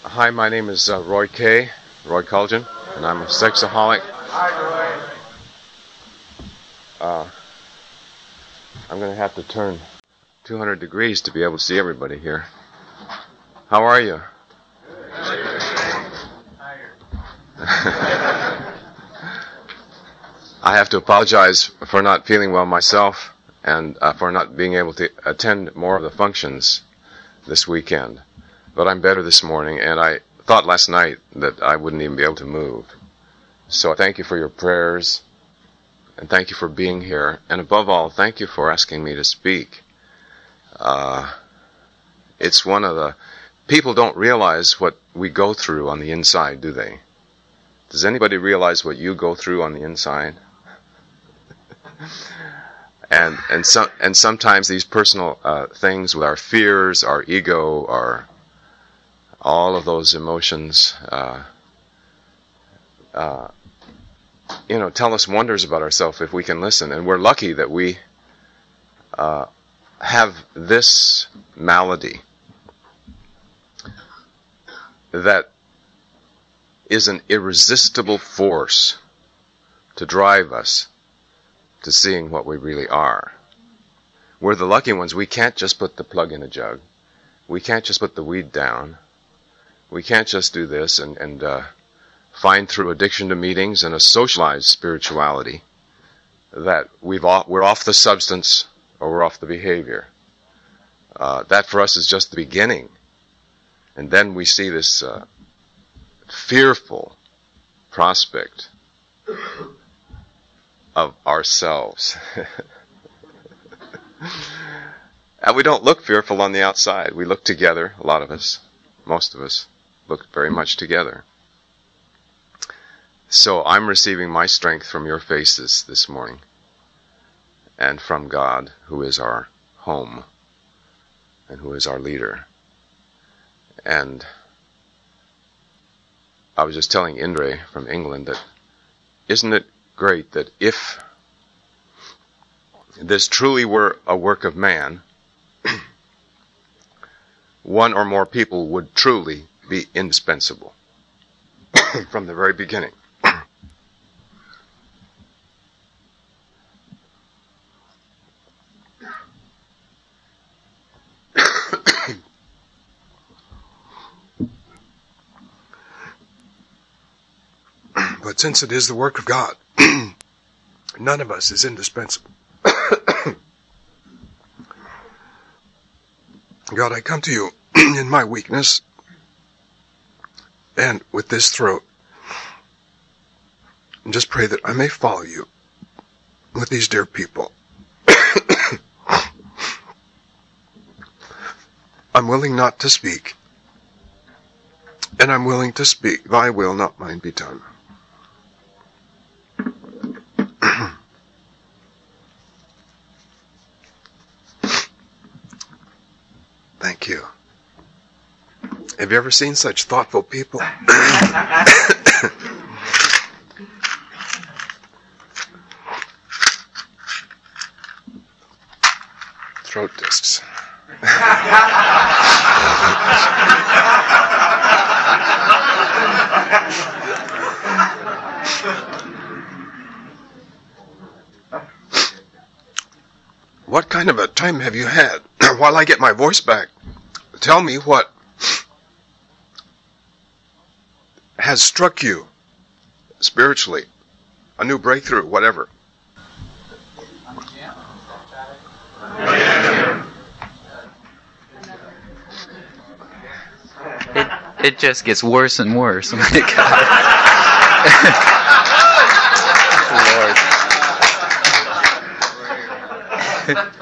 Hi, my name is Roy Culgin, and I'm a sexaholic. I'm going to have to turn 200 degrees to be able to see everybody here. How are you? I have to apologize for not feeling well myself and for not being able to attend more of the functions this weekend. But I'm better this morning, and I thought last night that I wouldn't even be able to move. So thank you for your prayers, and thank you for being here. And above all, thank you for asking me to speak. It's one of the... People don't realize what we go through on the inside, do they? Does anybody realize what you go through on the inside? and sometimes these personal things with our fears, our ego, our all of those emotions, tell us wonders about ourselves if we can listen. And we're lucky that we have this malady that is an irresistible force to drive us to seeing what we really are. We're the lucky ones. We can't just put the plug in a jug. We can't just put the weed down. We can't just do this and find through addiction to meetings and a socialized spirituality that we're off the substance or we're off the behavior. That for us is just the beginning. And then we see this fearful prospect of ourselves. And we don't look fearful on the outside. We look together, a lot of us, most of us, look very much together. So I'm receiving my strength from your faces this morning and from God, who is our home and who is our leader. And I was just telling Indre from England that isn't it great that if this truly were a work of man, one or more people would truly be indispensable from the very beginning. But since it is the work of God, none of us is indispensable. God, I come to you in my weakness and with this throat, and just pray that I may follow you with these dear people. I'm willing not to speak, and I'm willing to speak. Thy will, not mine, be done. Thank you. Have you ever seen such thoughtful people? Throat discs. What kind of a time have you had? While I get my voice back, tell me what has struck you spiritually, a new breakthrough, whatever. It just gets worse and worse. Oh my God. Lord.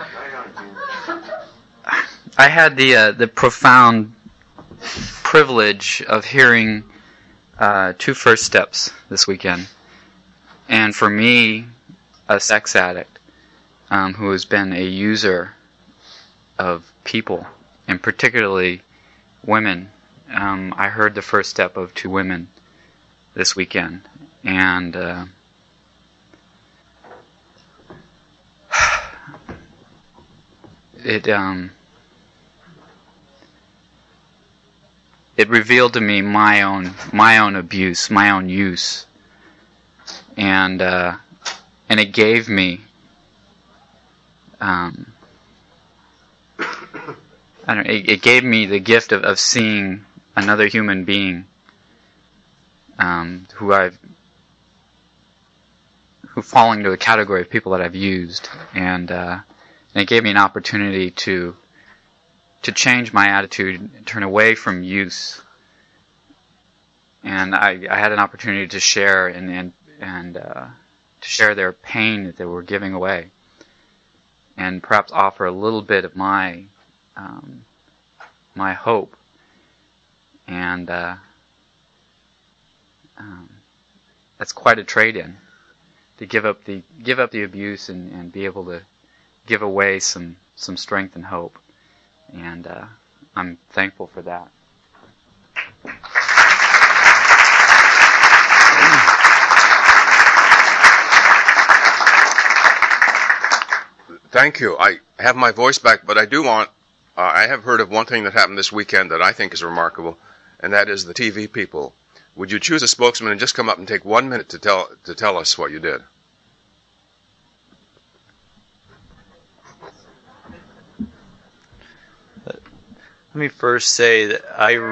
I had the profound privilege of hearing two first steps this weekend, and for me, a sex addict who has been a user of people, and particularly women. I heard the first step of two women this weekend, and it revealed to me my own abuse, my own use, and it gave me it gave me the gift of seeing another human being who fall into the category of people that I've used, and it gave me an opportunity to change my attitude, turn away from use, and I had an opportunity to share and to share their pain that they were giving away, and perhaps offer a little bit of my hope, and that's quite a trade-in, to give up the abuse and be able to give away some strength and hope, and I'm thankful for that. Thank you. I have my voice back, but I do want, I have heard of one thing that happened this weekend that I think is remarkable, and that is the TV people. Would you choose a spokesman and just come up and take 1 minute to tell us what you did? Let me first say that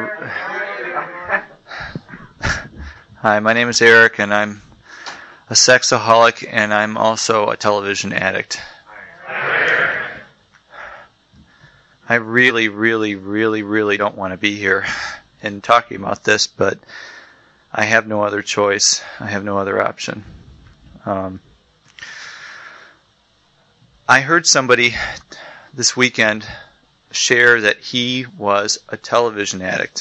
Hi, my name is Eric, and I'm a sexaholic, and I'm also a television addict. I really, really, really, really don't want to be here and talking about this, but I have no other choice. I have no other option. I heard somebody this weekend share that he was a television addict.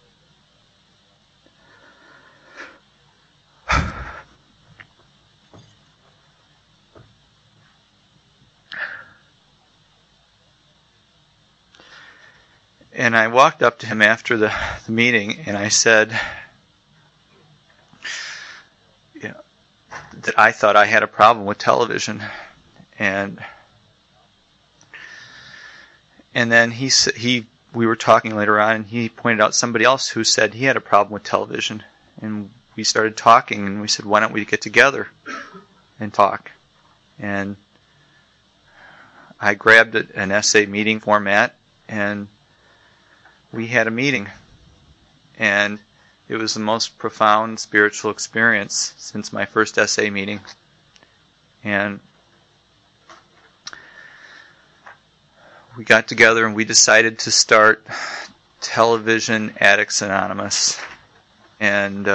And I walked up to him after the meeting, and I said, that I thought I had a problem with television, and then we were talking later on, and he pointed out somebody else who said he had a problem with television, and we started talking, and we said, why don't we get together and talk? And I grabbed an essay meeting format, and we had a meeting, and it was the most profound spiritual experience since my first essay meeting. And we got together and we decided to start Television Addicts Anonymous. And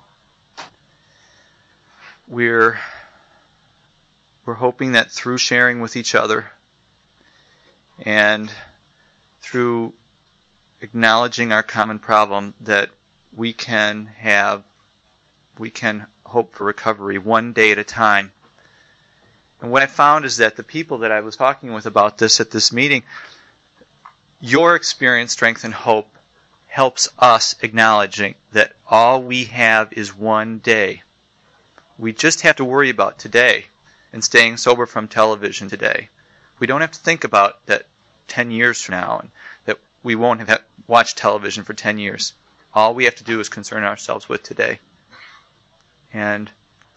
we're hoping that through sharing with each other and through acknowledging our common problem, that we can hope for recovery one day at a time. And what I found is that the people that I was talking with about this at this meeting, your experience, strength, and hope helps us acknowledging that all we have is one day. We just have to worry about today and staying sober from television today. We don't have to think about that 10 years from now and that we won't have watched television for 10 years. All we have to do is concern ourselves with today. And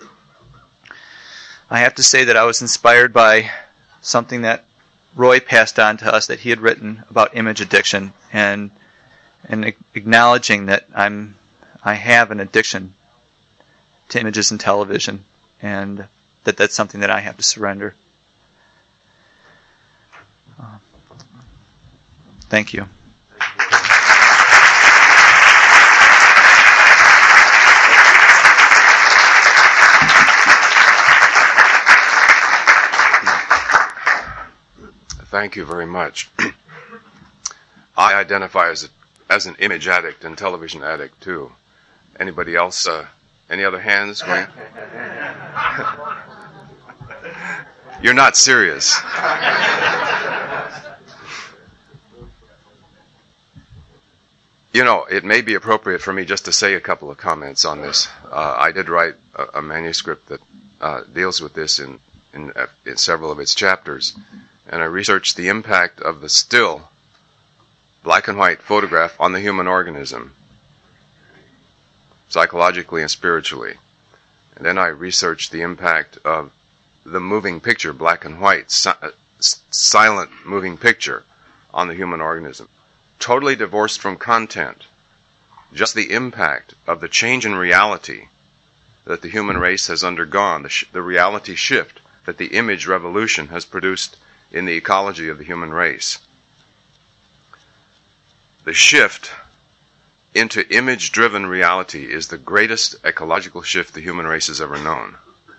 I have to say that I was inspired by something that Roy passed on to us that he had written about image addiction, and acknowledging that I have an addiction to images and television, and that's something that I have to surrender. Thank you. Thank you very much. I identify as an image addict and television addict too. Anybody else? Any other hands going? You're not serious. It may be appropriate for me just to say a couple of comments on this. I did write a manuscript that deals with this in several of its chapters, and I researched the impact of the still black and white photograph on the human organism. psychologically and spiritually. And then I researched the impact of the moving picture, black and white, silent moving picture on the human organism. Totally divorced from content. Just the impact of the change in reality that the human race has undergone, the reality shift that the image revolution has produced in the ecology of the human race. The shift into image-driven reality is the greatest ecological shift the human race has ever known.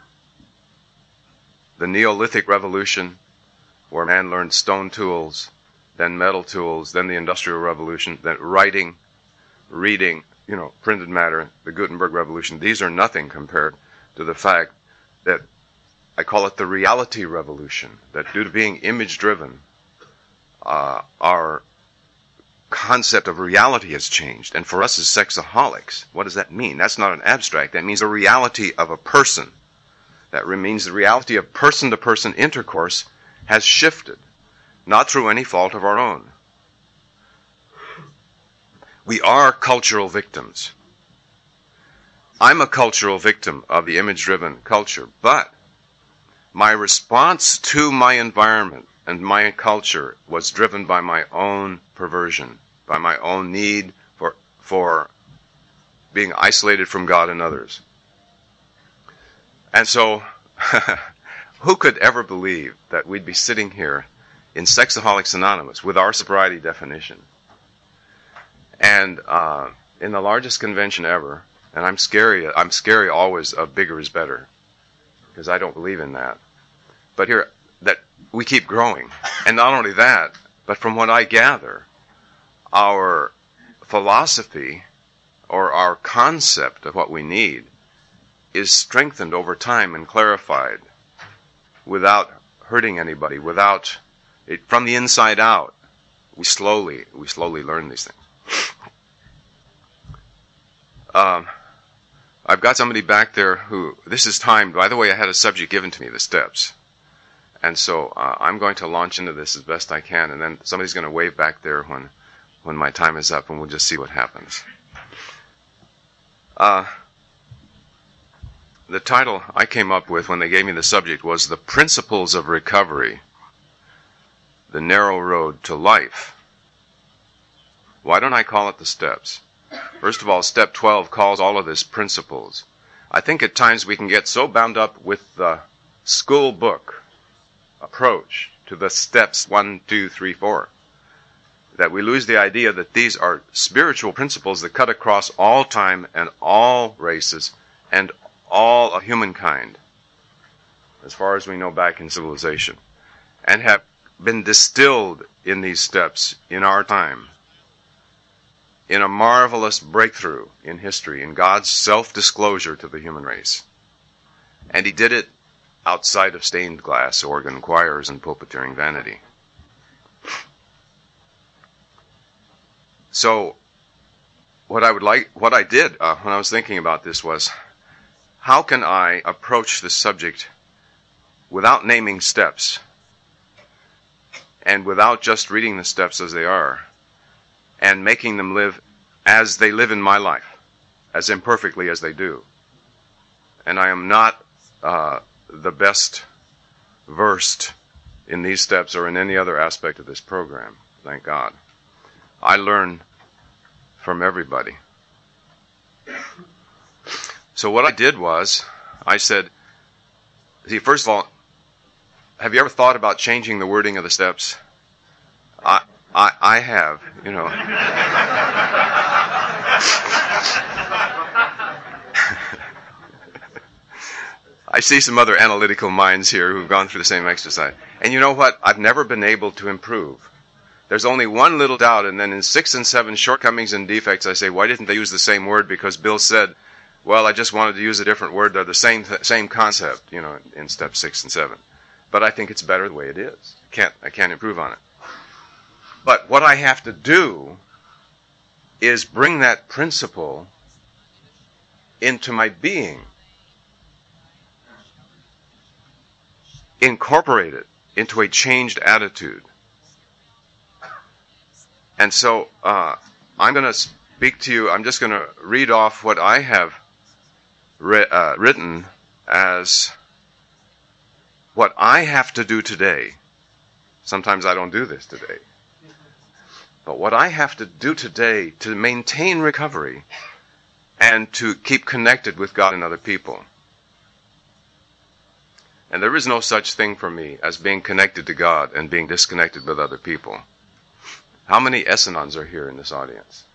The Neolithic revolution, where man learned stone tools, then metal tools, then the Industrial Revolution, then writing, reading, printed matter, the Gutenberg Revolution, these are nothing compared to the fact that I call it the reality revolution, that due to being image-driven, our concept of reality has changed. And for us as sexaholics, what does that mean? That's not an abstract. That means the reality of a person. That means the reality of person-to-person intercourse has shifted, not through any fault of our own. We are cultural victims. I'm a cultural victim of the image-driven culture, but my response to my environment and my culture was driven by my own perversion, by my own need for being isolated from God and others. And so, who could ever believe that we'd be sitting here in Sexaholics Anonymous with our sobriety definition, and in the largest convention ever, and I'm scary always of bigger is better, because I don't believe in that. But here, that we keep growing. And not only that, but from what I gather, our philosophy or our concept of what we need is strengthened over time and clarified without hurting anybody, without it, from the inside out. We slowly learn these things. I've got somebody back there who, this is timed. By the way, I had a subject given to me, the steps. And so I'm going to launch into this as best I can, and then somebody's going to wave back there when my time is up, and we'll just see what happens. The title I came up with when they gave me the subject was The Principles of Recovery, the Narrow Road to Life. Why don't I call it the steps? First of all, step 12 calls all of this principles. I think at times we can get so bound up with the school book approach to the steps 1, 2, 3, 4 that we lose the idea that these are spiritual principles that cut across all time and all races and all of humankind, as far as we know back in civilization, and have been distilled in these steps in our time, in a marvelous breakthrough in history, in God's self-disclosure to the human race. And he did it outside of stained glass, organ choirs, and pulpiteering vanity. So, what I did when I was thinking about this was, how can I approach this subject without naming steps, and without just reading the steps as they are, and making them live as they live in my life, as imperfectly as they do. And I am not the best versed in these steps or in any other aspect of this program, thank God. I learn from everybody. So what I did was, I said, see, first of all, have you ever thought about changing the wording of the steps? I have, you know. I see some other analytical minds here who've gone through the same exercise. And you know what? I've never been able to improve. There's only one little doubt, and then in 6 and 7 shortcomings and defects, I say, why didn't they use the same word? Because Bill said, well, I just wanted to use a different word. They're the same concept, you know, in step 6 and 7. But I think it's better the way it is. I can't improve on it. But what I have to do is bring that principle into my being. Incorporate it into a changed attitude. And so I'm going to speak to you. I'm just going to read off what I have written as what I have to do today. Sometimes I don't do this today. But what I have to do today to maintain recovery and to keep connected with God and other people. And there is no such thing for me as being connected to God and being disconnected with other people. How many Essenons are here in this audience?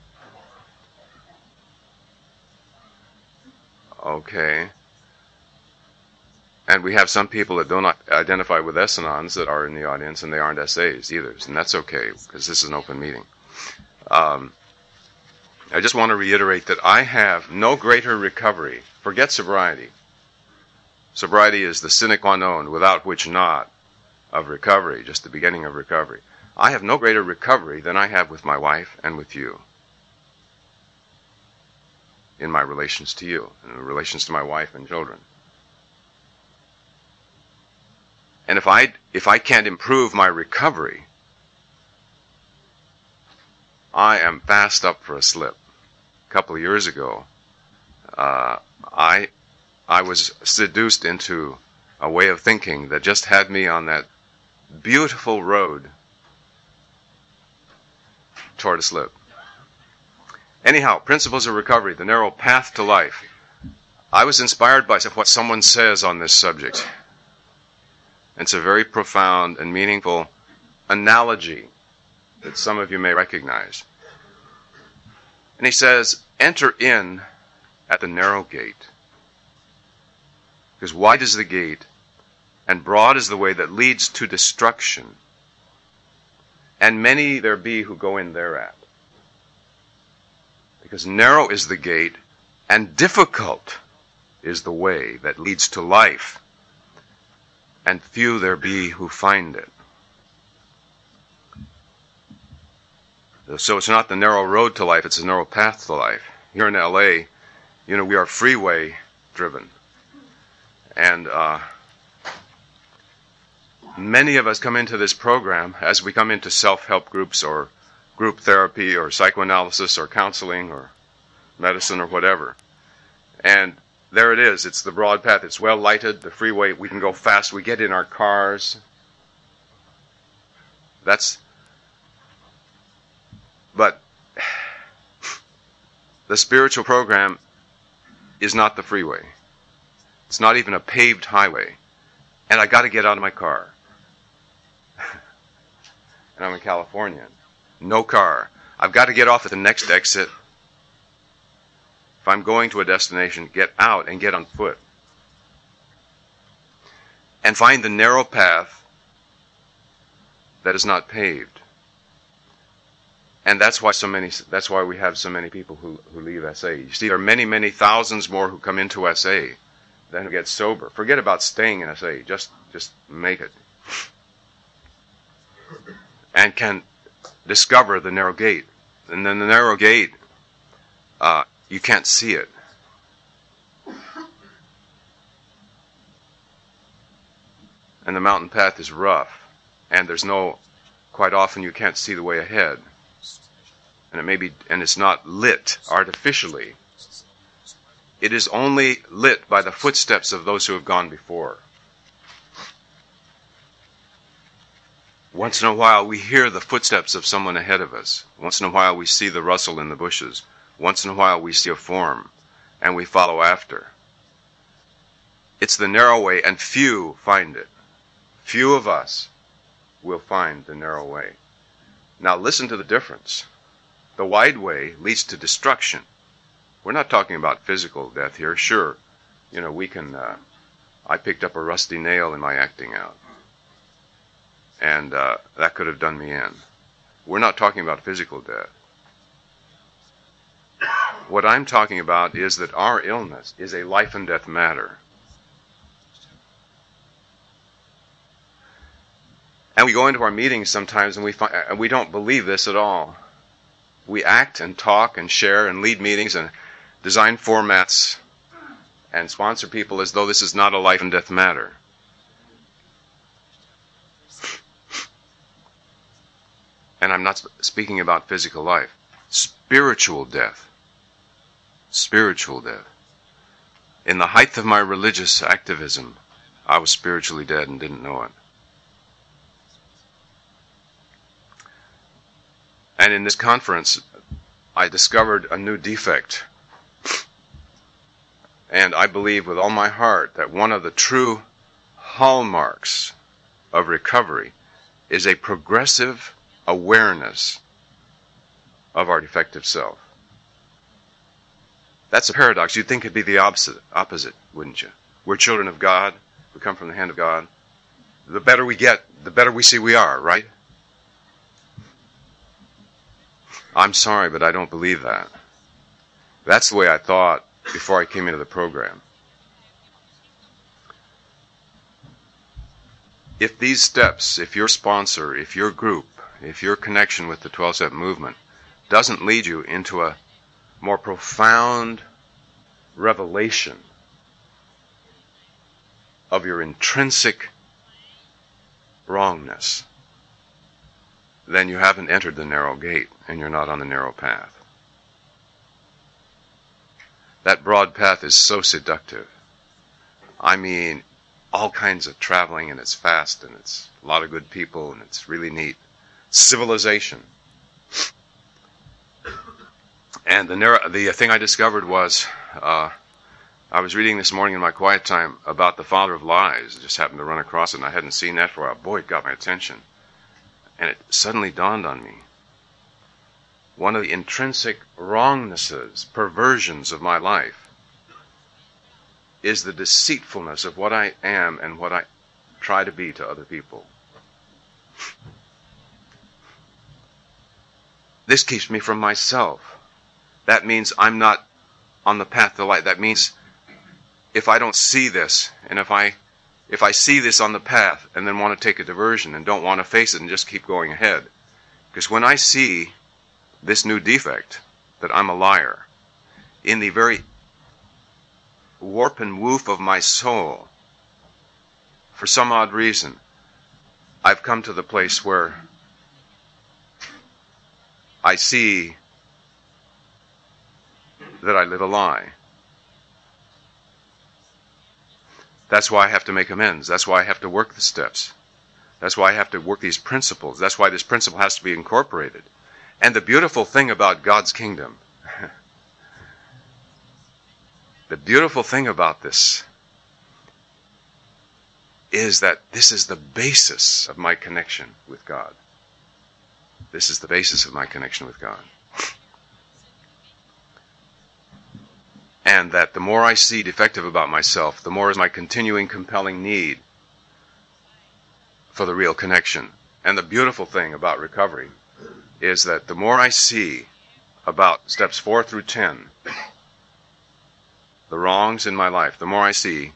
Okay. And we have some people that don't identify with Essenons that are in the audience, and they aren't SAs either. And that's okay, because this is an open meeting. I just want to reiterate that I have no greater recovery. Forget sobriety. Sobriety is the sine qua non, without which not, of recovery, just the beginning of recovery. I have no greater recovery than I have with my wife and with you. In my relations to you, in relations to my wife and children. And if I can't improve my recovery, I am fast up for a slip. A couple of years ago, I was seduced into a way of thinking that just had me on that beautiful road toward a slip. Anyhow, principles of recovery, the narrow path to life. I was inspired by what someone says on this subject. It's a very profound and meaningful analogy that some of you may recognize. And he says, enter in at the narrow gate. Because wide is the gate, and broad is the way that leads to destruction. And many there be who go in thereat. Because narrow is the gate, and difficult is the way that leads to life. And few there be who find it. So it's not the narrow road to life, it's the narrow path to life. Here in LA, we are freeway driven. And many of us come into this program as we come into self-help groups or group therapy or psychoanalysis or counseling or medicine or whatever. And there it is. It's the broad path. It's well lighted. The freeway, we can go fast. We get in our cars. But the spiritual program is not the freeway. It's not even a paved highway. And I got to get out of my car. And I'm in California. No car. I've got to get off at the next exit. If I'm going to a destination, get out and get on foot. And find the narrow path that is not paved. And that's why we have so many people who leave SA. You see, there are many, many thousands more who come into SA than who get sober. Forget about staying in SA. Just make it. And can discover the narrow gate. And then the narrow gate, you can't see it. And the mountain path is rough. And quite often you can't see the way ahead. And it's not lit artificially. It is only lit by the footsteps of those who have gone before. Once in a while we hear the footsteps of someone ahead of us. Once in a while we see the rustle in the bushes. Once in a while we see a form, and we follow after. It's the narrow way, and few find it. Few of us will find the narrow way. Now listen to the difference. The wide way leads to destruction. We're not talking about physical death here. Sure, we can... I picked up a rusty nail in my acting out. And that could have done me in. We're not talking about physical death. What I'm talking about is that our illness is a life and death matter. And we go into our meetings sometimes and we don't believe this at all. We act and talk and share and lead meetings and design formats and sponsor people as though this is not a life and death matter. And I'm not speaking about physical life. spiritual death. Spiritual death. In the height of my religious activism, I was spiritually dead and didn't know it. And in this conference, I discovered a new defect. And I believe with all my heart that one of the true hallmarks of recovery is a progressive awareness of our defective self. That's a paradox. You'd think it'd be the opposite, wouldn't you? We're children of God. We come from the hand of God. The better we get, the better we see we are, right? I'm sorry, but I don't believe that. That's the way I thought before I came into the program. If these steps, if your sponsor, if your group, if your connection with the 12-step movement doesn't lead you into a more profound revelation of your intrinsic wrongness, then you haven't entered the narrow gate and you're not on the narrow path. That broad path is so seductive. I mean, all kinds of traveling, and it's fast, and it's a lot of good people, and it's really neat. Civilization. And the thing I discovered was, I was reading this morning in my quiet time about the father of lies. I just happened to run across it, and I hadn't seen that for a while. Boy, it got my attention. And it suddenly dawned on me. One of the intrinsic wrongnesses, perversions of my life, is the deceitfulness of what I am and what I try to be to other people. This keeps me from myself. That means I'm not on the path to light. That means if I don't see this, and if I see this on the path and then want to take a diversion and don't want to face it and just keep going ahead. Because when I see this new defect, that I'm a liar, in the very warp and woof of my soul, for some odd reason, I've come to the place where I see that I live a lie. That's why I have to make amends. That's why I have to work the steps. That's why I have to work these principles. That's why this principle has to be incorporated. And the beautiful thing about God's kingdom, the beautiful thing about this is that this is the basis of my connection with God. This is the basis of my connection with God. And that the more I see defective about myself, the more is my continuing compelling need for the real connection. And the beautiful thing about recovery is that the more I see about steps 4 through 10, the wrongs in my life, the more I see,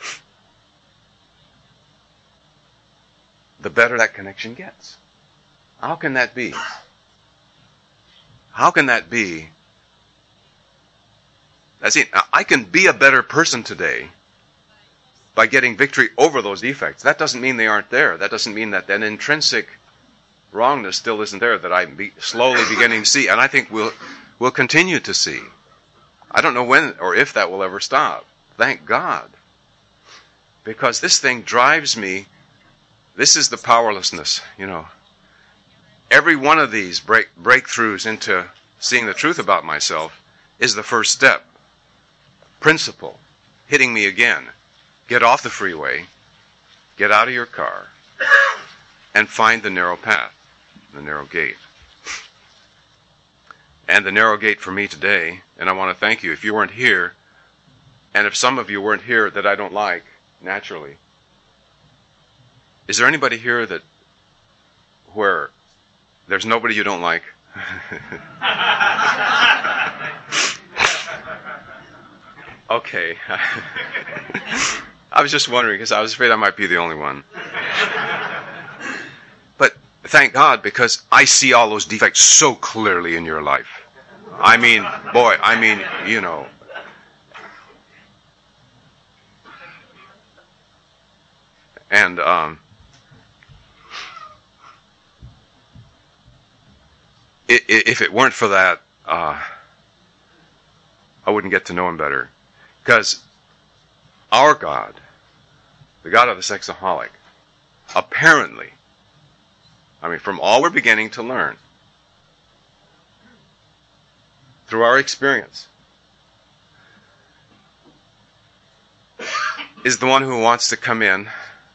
the better that connection gets. How can that be? How can that be? That's it. I can be a better person today by getting victory over those defects. That doesn't mean they aren't there. That doesn't mean that an intrinsic wrongness still isn't there that I'm slowly beginning to see, and I think we'll continue to see. I don't know when or if that will ever stop. Thank God. Because this thing drives me. This is the powerlessness, you know. Every one of these breakthroughs into seeing the truth about myself is the first step. Principle, hitting me again. Get off the freeway, get out of your car, and find the narrow path, the narrow gate. And the narrow gate for me today, and I want to thank you. If you weren't here, and if some of you weren't here that I don't like, naturally, is there anybody here that where there's nobody you don't like? Okay. I was just wondering because I was afraid I might be the only one. But thank God, because I see all those defects so clearly in your life. I mean, boy, you know. And if it weren't for that, I wouldn't get to know him better. Because our God, the God of the sexaholic, apparently, from all we're beginning to learn, through our experience, is the one who wants to come in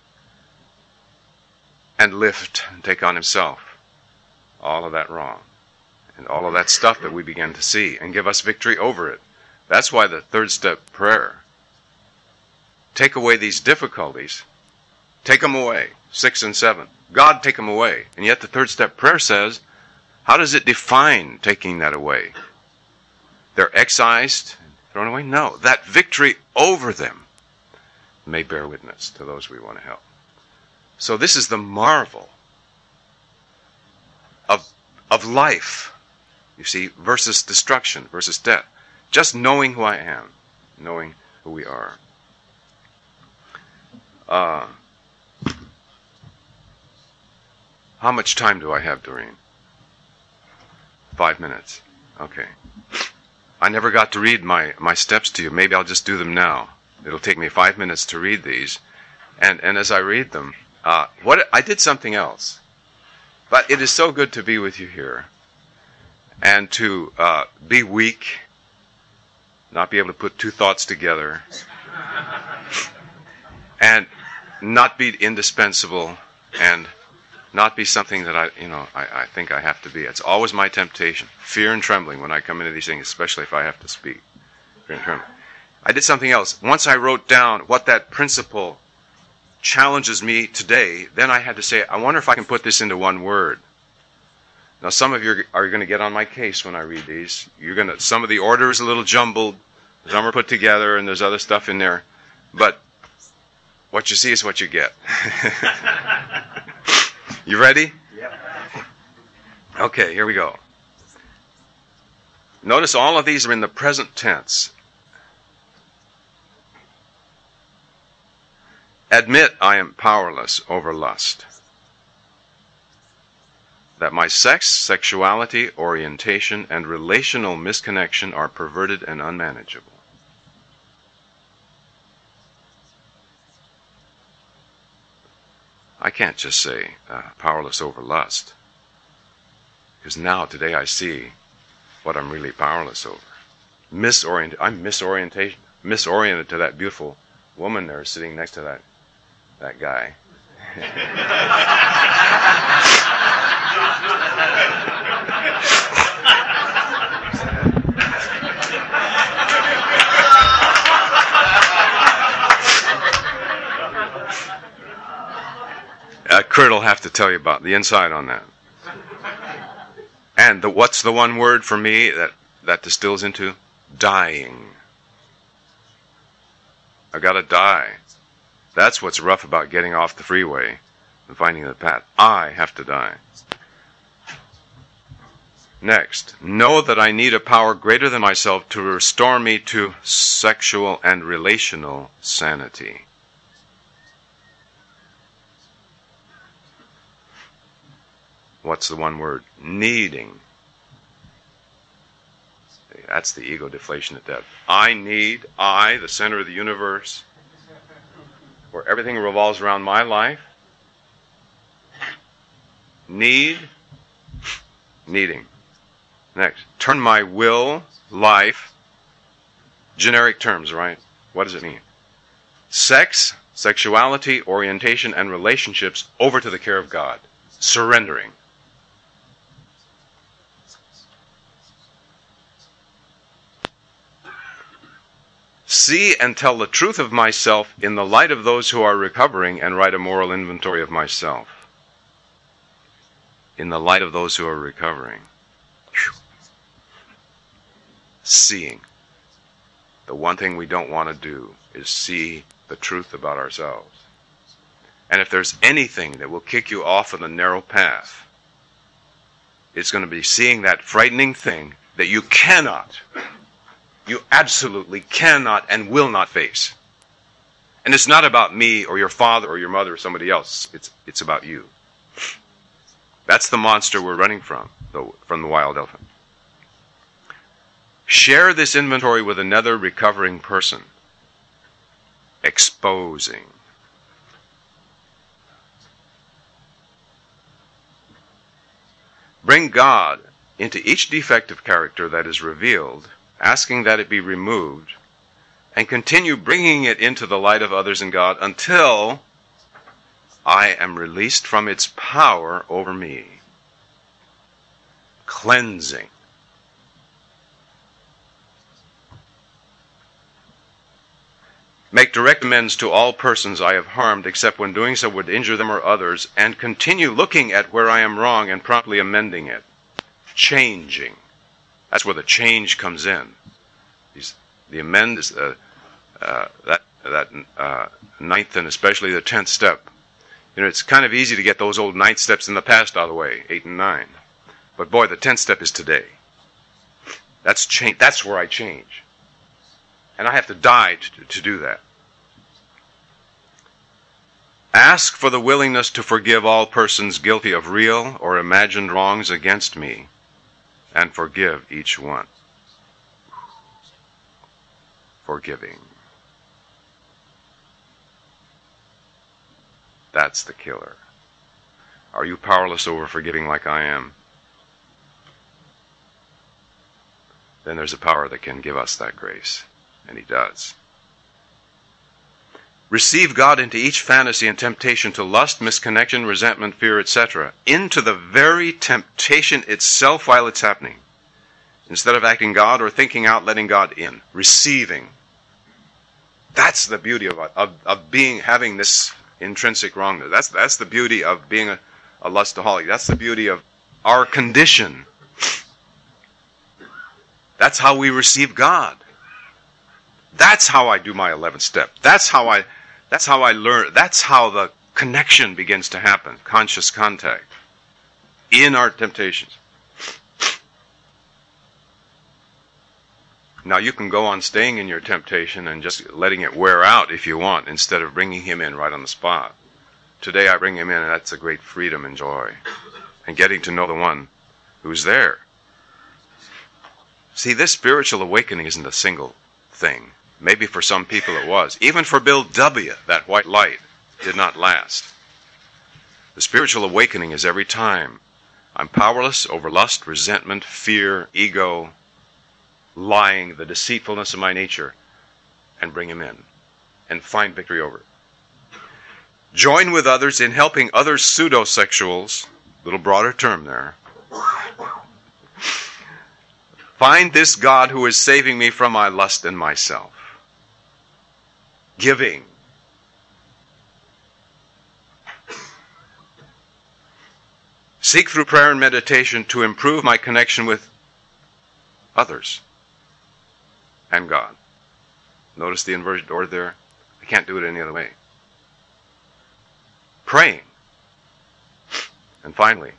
and lift and take on himself all of that wrong and all of that stuff that we begin to see and give us victory over it. That's why the third step prayer, take away these difficulties, take them away, 6 and 7. God, take them away. And yet the third step prayer says, how does it define taking that away? They're excised, thrown away? No, that victory over them may bear witness to those we want to help. So this is the marvel of life, you see, versus destruction, versus death. Just knowing who I am, knowing who we are. How much time do I have, Doreen? 5 minutes. Okay. I never got to read my steps to you. Maybe I'll just do them now. It'll take me 5 minutes to read these. And as I read them, I did something else. But it is so good to be with you here. And to be weak, not be able to put two thoughts together, and not be indispensable, and not be something that I think I have to be. It's always my temptation. Fear and trembling when I come into these things, especially if I have to speak. Fear and trembling. I did something else. Once I wrote down what that principle challenges me today, then I had to say, I wonder if I can put this into one word. Now, some of you are going to get on my case when I read these. Some of the order is a little jumbled. Some are put together, and there's other stuff in there. But what you see is what you get. You ready? Yep. Okay, here we go. Notice all of these are in the present tense. Admit I am powerless over lust. That my sex, sexuality, orientation, and relational misconnection are perverted and unmanageable. I can't just say powerless over lust. Because today I see what I'm really powerless over. I'm misoriented to that beautiful woman there sitting next to that guy. Kurt will have to tell you about the inside on that. And what's the one word for me that distills into? Dying. I've got to die. That's what's rough about getting off the freeway and finding the path. I have to die. Next, know that I need a power greater than myself to restore me to sexual and relational sanity. What's the one word? Needing. That's the ego deflation at death. I, the center of the universe, where everything revolves around my life. Needing. Next, turn my will, life, generic terms, right? What does it mean? Sex, sexuality, orientation, and relationships over to the care of God. Surrendering. See and tell the truth of myself in the light of those who are recovering and write a moral inventory of myself. In the light of those who are recovering. Whew. Seeing. The one thing we don't want to do is see the truth about ourselves. And if there's anything that will kick you off of the narrow path, it's going to be seeing that frightening thing that you absolutely cannot and will not face. And it's not about me or your father or your mother or somebody else. It's about you. That's the monster we're running from the wild elephant. Share this inventory with another recovering person. Exposing. Bring God into each defect of character that is revealed, asking that it be removed, and continue bringing it into the light of others and God until I am released from its power over me. Cleansing. Make direct amends to all persons I have harmed, except when doing so would injure them or others, and continue looking at where I am wrong and promptly amending it. Changing. That's where the change comes in. The amend is that ninth and especially the 10th step. You know, it's kind of easy to get those old 9 steps in the past out of the way, 8 and 9. But boy, the 10th step is today. That's change. That's where I change. And I have to die to do that. Ask for the willingness to forgive all persons guilty of real or imagined wrongs against me, and forgive each one. Forgiving. That's the killer. Are you powerless over forgiving like I am? Then there's a power that can give us that grace. And he does. Receive God into each fantasy and temptation to lust, misconnection, resentment, fear, etc. Into the very temptation itself while it's happening. Instead of acting God or thinking out, letting God in. Receiving. That's the beauty of having this intrinsic wrongness. That's the beauty of being a lustaholic. That's the beauty of our condition. That's how we receive God. That's how I do my 11th step. That's how I learn. That's how the connection begins to happen. Conscious contact in our temptations. Now you can go on staying in your temptation and just letting it wear out if you want, instead of bringing him in right on the spot. Today I bring him in, and that's a great freedom and joy. And getting to know the one who's there. See, this spiritual awakening isn't a single thing. Maybe for some people it was. Even for Bill W., that white light did not last. The spiritual awakening is every time I'm powerless over lust, resentment, fear, ego, lying, the deceitfulness of my nature, and bring him in and find victory over it. Join with others in helping other pseudo-sexuals, little broader term there, find this God who is saving me from my lust and myself. Giving. Seek through prayer and meditation to improve my connection with others and God. Notice the inverted order there? I can't do it any other way. Praying. And finally,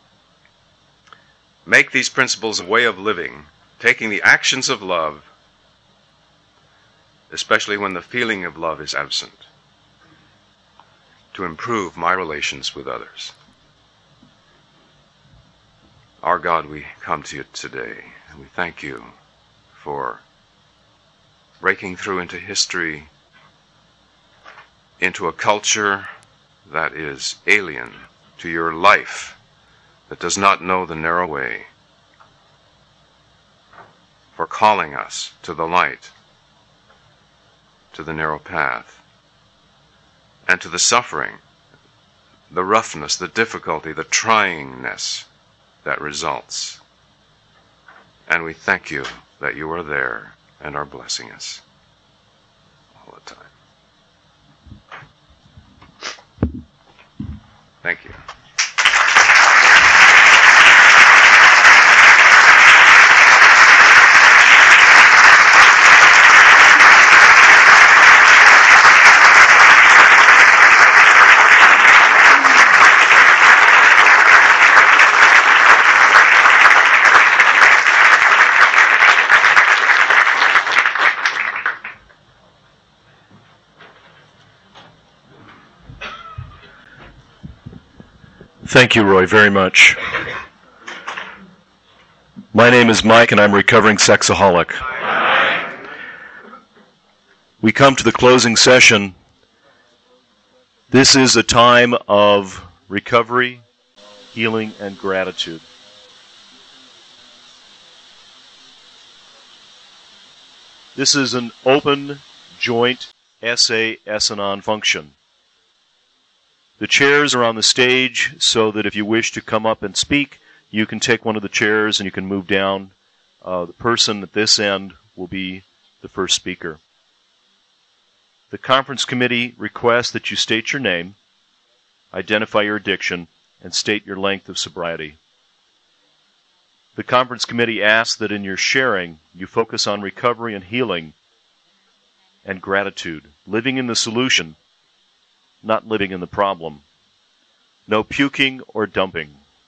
make these principles a way of living, taking the actions of love, especially when the feeling of love is absent, to improve my relations with others. Our God, we come to you today, and we thank you for breaking through into history, into a culture that is alien to your life, that does not know the narrow way, for calling us to the light, to the narrow path, and to the suffering, the roughness, the difficulty, the tryingness that results. And we thank you that you are there and are blessing us all the time. Thank you. Thank you, Roy, very much. My My name is Mike, and I'm a recovering sexaholic. We come to the closing session. This is a time of recovery, healing, and gratitude. This is an open, joint SA-S-Anon function. The chairs are on the stage so that if you wish to come up and speak, you can take one of the chairs and you can move down. The person at this end will be the first speaker. The conference committee requests that you state your name, identify your addiction, and state your length of sobriety. The conference committee asks that in your sharing, you focus on recovery and healing and gratitude, living in the solution, not living in the problem. No puking or dumping.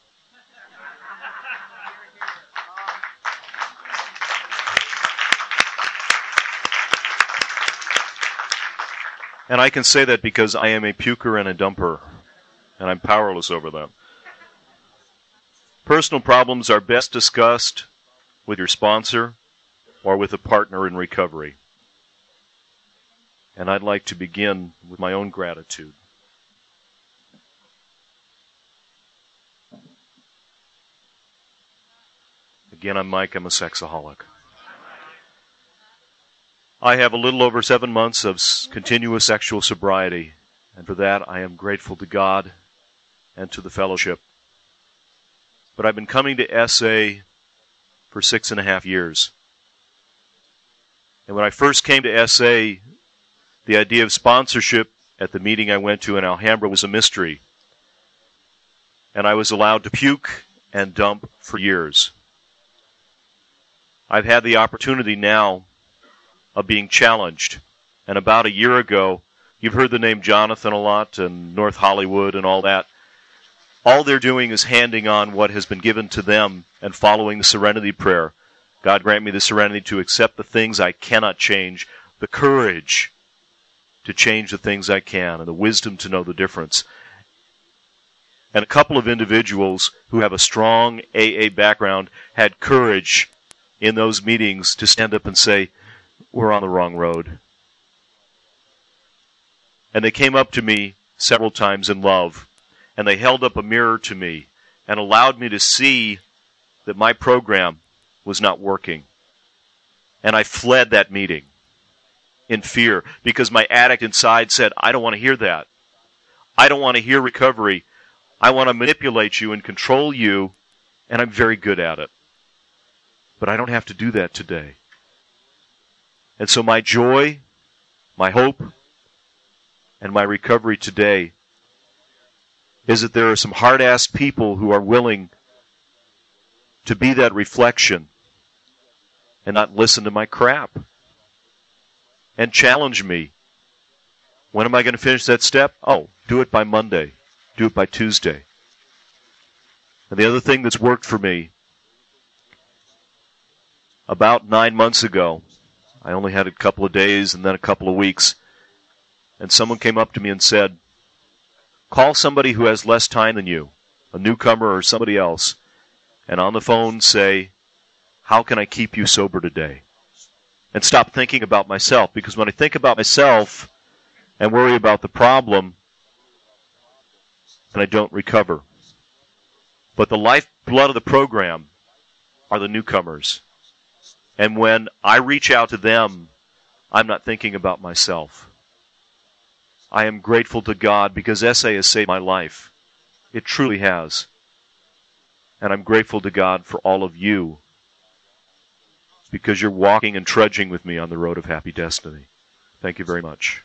And I can say that because I am a puker and a dumper, and I'm powerless over them. Personal problems are best discussed with your sponsor or with a partner in recovery. And I'd like to begin with my own gratitude. Again, I'm Mike. I'm a sexaholic. I have a little over 7 months of continuous sexual sobriety, and for that I am grateful to God and to the fellowship. But I've been coming to SA for 6.5 years. And when I first came to SA, the idea of sponsorship at the meeting I went to in Alhambra was a mystery. And I was allowed to puke and dump for years. I've had the opportunity now of being challenged. And about a year ago, you've heard the name Jonathan a lot and North Hollywood and all that. All they're doing is handing on what has been given to them and following the serenity prayer. God grant me the serenity to accept the things I cannot change, the courage to change the things I can, and the wisdom to know the difference. And a couple of individuals who have a strong AA background had courage in those meetings to stand up and say, we're on the wrong road. And they came up to me several times in love, and they held up a mirror to me and allowed me to see that my program was not working. And I fled that meeting in fear because my addict inside said, I don't want to hear that. I don't want to hear recovery. I want to manipulate you and control you, and I'm very good at it. But I don't have to do that today. And so my joy, my hope, and my recovery today is that there are some hard-ass people who are willing to be that reflection and not listen to my crap and challenge me. When am I going to finish that step? Oh, do it by Monday. Do it by Tuesday. And the other thing that's worked for me, about 9 months ago, I only had a couple of days and then a couple of weeks, and someone came up to me and said, call somebody who has less time than you, a newcomer or somebody else, and on the phone say, how can I keep you sober today? And stop thinking about myself, because when I think about myself and worry about the problem, then I don't recover. But the lifeblood of the program are the newcomers. And when I reach out to them, I'm not thinking about myself. I am grateful to God because SA has saved my life. It truly has. And I'm grateful to God for all of you because you're walking and trudging with me on the road of happy destiny. Thank you very much.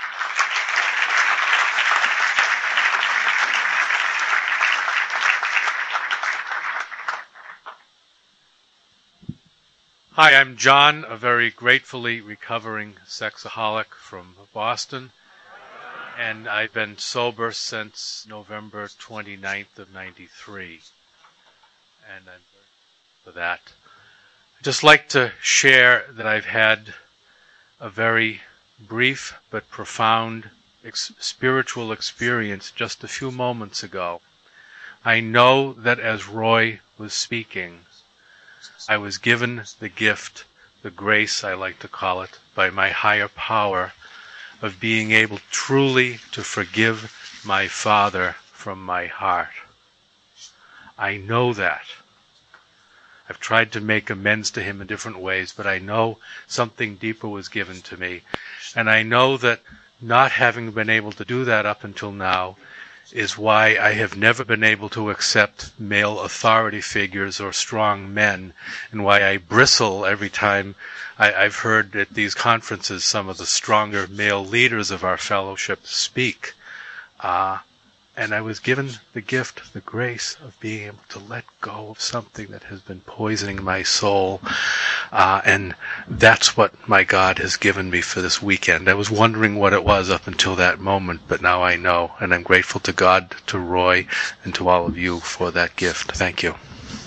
Hi, I'm John, a very gratefully recovering sexaholic from Boston, and I've been sober since November 29th of 93, and I'm grateful for that. I'd just like to share that I've had a very brief but profound spiritual experience just a few moments ago. I know that as Roy was speaking, I was given the gift, the grace, I like to call it, by my higher power of being able truly to forgive my father from my heart. I know that. I've tried to make amends to him in different ways, but I know something deeper was given to me. And I know that not having been able to do that up until now is why I have never been able to accept male authority figures or strong men, and why I bristle every time I've heard at these conferences some of the stronger male leaders of our fellowship speak. And I was given the gift, the grace of being able to let go of something that has been poisoning my soul. And that's what my God has given me for this weekend. I was wondering what it was up until that moment, but now I know. And I'm grateful to God, to Roy, and to all of you for that gift. Thank you.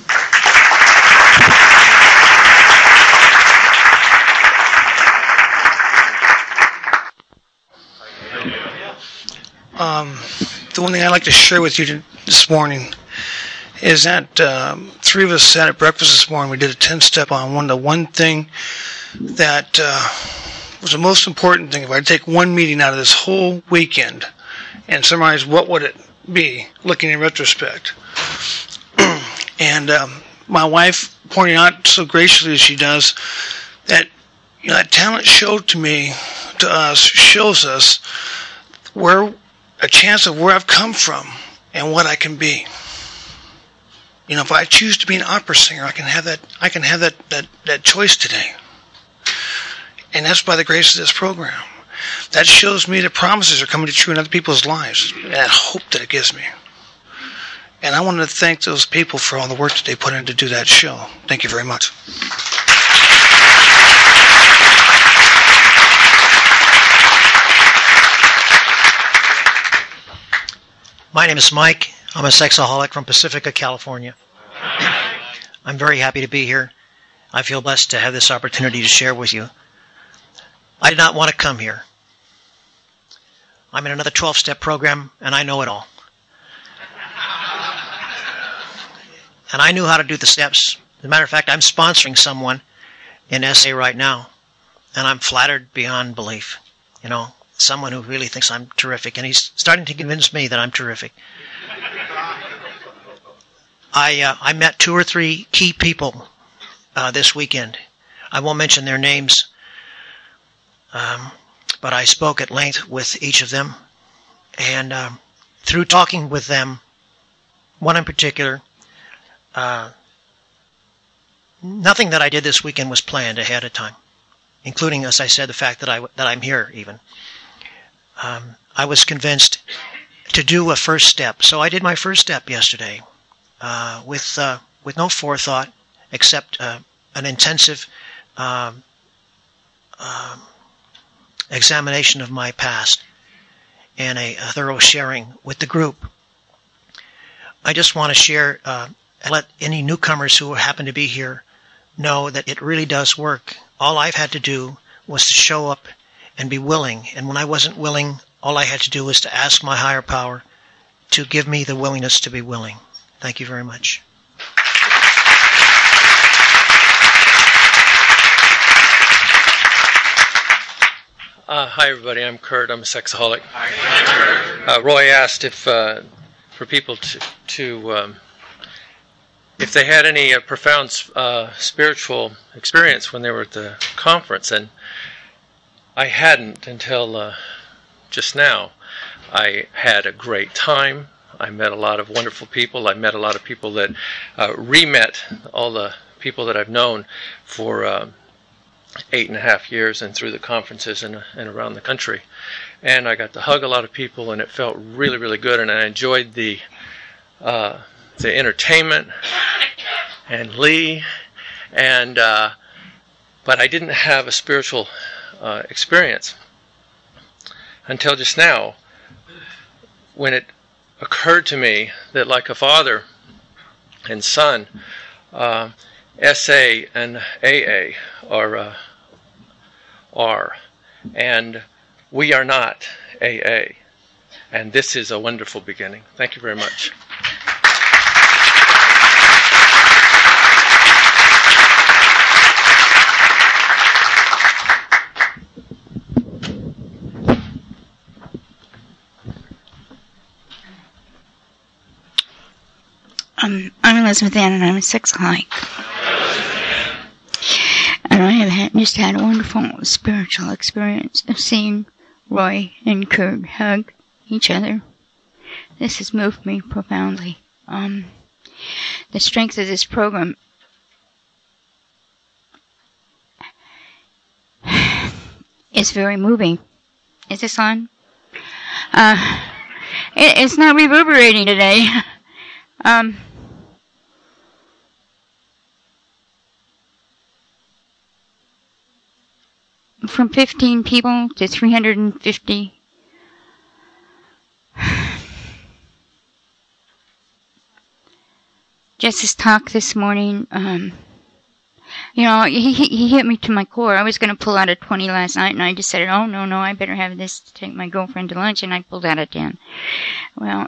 The one thing I'd like to share with you this morning is that three of us sat at breakfast this morning. We did a 10-step on the one thing that was the most important thing. If I take one meeting out of this whole weekend and summarize, what would it be, looking in retrospect? And my wife pointing out so graciously as she does that, that talent showed to us, shows us where a chance of where I've come from and what I can be. If I choose to be an opera singer, I can have that choice today. And that's by the grace of this program. That shows me that promises are coming to true in other people's lives, and that hope that it gives me. And I wanted to thank those people for all the work that they put in to do that show. Thank you very much. My name is Mike. I'm a sexaholic from Pacifica, California. I'm very happy to be here. I feel blessed to have this opportunity to share with you. I did not want to come here. I'm in another 12-step program, and I know it all. And I knew how to do the steps. As a matter of fact, I'm sponsoring someone in SA right now, and I'm flattered beyond belief. Someone who really thinks I'm terrific, and he's starting to convince me that I'm terrific. I met 2 or 3 key people this weekend. I won't mention their names, but I spoke at length with each of them. And through talking with them, one in particular, nothing that I did this weekend was planned ahead of time, including, as I said, the fact that I'm here even. I was convinced to do a first step. So I did my first step yesterday with no forethought except an intensive examination of my past and a thorough sharing with the group. I just want to share, let any newcomers who happen to be here know that it really does work. All I've had to do was to show up and be willing. And when I wasn't willing, all I had to do was to ask my higher power to give me the willingness to be willing. Thank you very much. Hi, everybody. I'm Kurt. I'm a sexaholic. Hi, Kurt. Roy asked if for people to if they had any profound spiritual experience when they were at the conference, and I hadn't until just now. I had a great time. I met a lot of wonderful people. I met a lot of people that re-met all the people that I've known for 8.5 years and through the conferences and around the country. And I got to hug a lot of people, and it felt really, really good. And I enjoyed the entertainment and Lee, and but I didn't have a spiritual experience until just now, when it occurred to me that, like a father and son, SA and AA are, and we are not AA, and this is a wonderful beginning. Thank you very much. Elizabeth Ann, and I'm a sexaholic. And I have just had a wonderful spiritual experience of seeing Roy and Kurt hug each other. This has moved me profoundly. The strength of this program is very moving. Is this on? It's not reverberating today. From 15 people to 350. Just his talk this morning, he hit me to my core. I was going to pull out a 20 last night, and I decided, oh, no, I better have this to take my girlfriend to lunch, and I pulled out a 10. Well,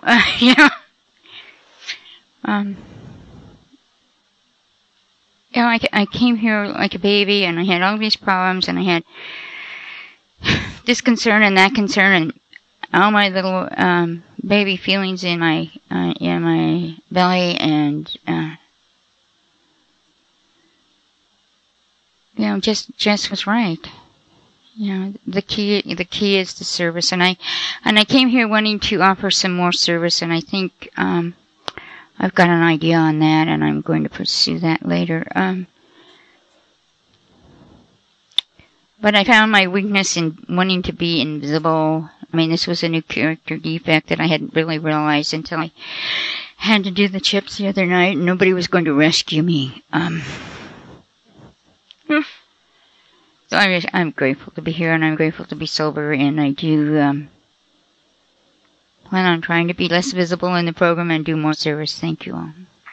I came here like a baby, and I had all these problems, and I had this concern and that concern, and all my little baby feelings in my belly, and Jess was right. The key is the service, and I came here wanting to offer some more service, and I think I've got an idea on that, and I'm going to pursue that later. But I found my weakness in wanting to be invisible. I mean, this was a new character defect that I hadn't really realized until I had to do the chips the other night, and nobody was going to rescue me. So I'm grateful to be here, and I'm grateful to be sober, and I do plan on trying to be less visible in the program and do more service. Thank you all.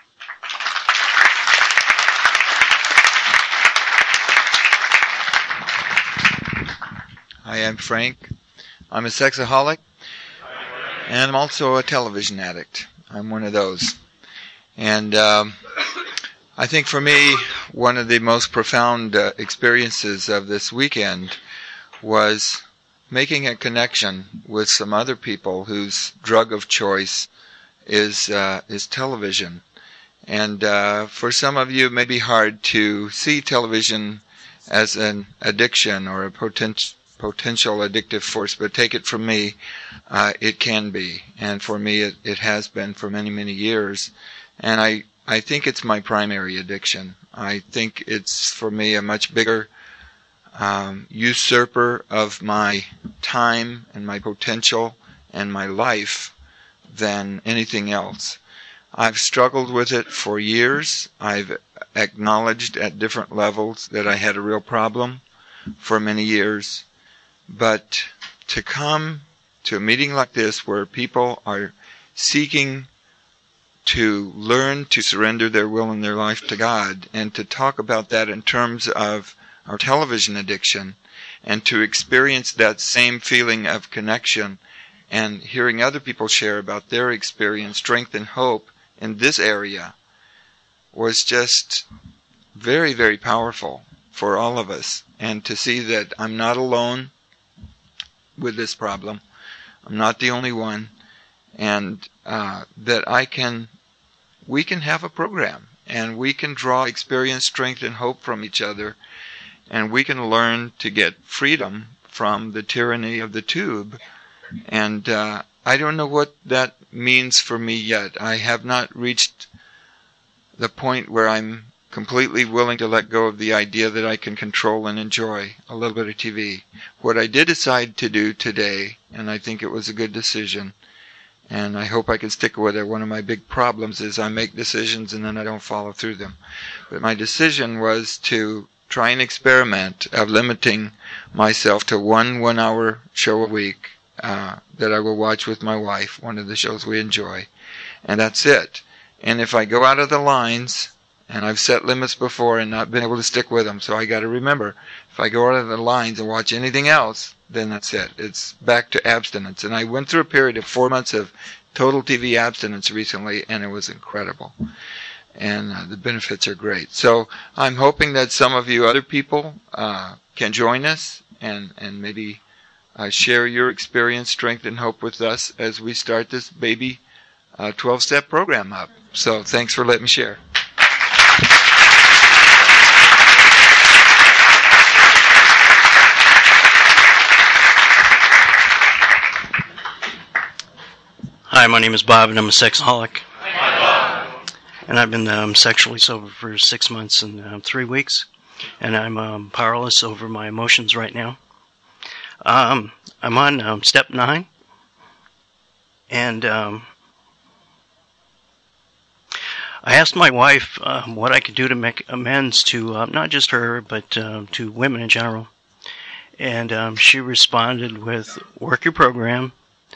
Hi, I'm Frank. I'm a sexaholic, and I'm also a television addict. I'm one of those. And I think for me, one of the most profound experiences of this weekend was making a connection with some other people whose drug of choice is television. And for some of you, it may be hard to see television as an addiction or a potential addictive force, but take it from me, it can be. And for me, it has been for many, many years. And I think it's my primary addiction. I think it's, for me, a much bigger usurper of my time and my potential and my life than anything else. I've struggled with it for years. I've acknowledged at different levels that I had a real problem for many years. But to come to a meeting like this where people are seeking to learn to surrender their will and their life to God, and to talk about that in terms of our television addiction, and to experience that same feeling of connection, and hearing other people share about their experience, strength, and hope in this area, was just very, very powerful for all of us. And to see that I'm not alone with this problem, I'm not the only one, and that we can have a program, and we can draw experience, strength, and hope from each other, and we can learn to get freedom from the tyranny of the tube. And I don't know what that means for me yet. I have not reached the point where I'm completely willing to let go of the idea that I can control and enjoy a little bit of TV. What I did decide to do today, and I think it was a good decision, and I hope I can stick with it. One of my big problems is I make decisions and then I don't follow through them. But my decision was to try an experiment of limiting myself to one 1-hour show a week that I will watch with my wife, one of the shows we enjoy. And that's it. And if I go out of the lines, and I've set limits before and not been able to stick with them, so I got to remember, if I go out of the lines and watch anything else, then that's it. It's back to abstinence. And I went through a period of 4 months of total TV abstinence recently, and it was incredible. And the benefits are great. So I'm hoping that some of you other people can join us and maybe share your experience, strength, and hope with us as we start this baby a 12-step program up. So thanks for letting me share. Hi, my name is Bob, and I'm a sexaholic. And I've been sexually sober for 6 months and 3 weeks, and I'm powerless over my emotions right now. I'm on step 9, and I asked my wife what I could do to make amends to not just her, but to women in general. And she responded with, work your program,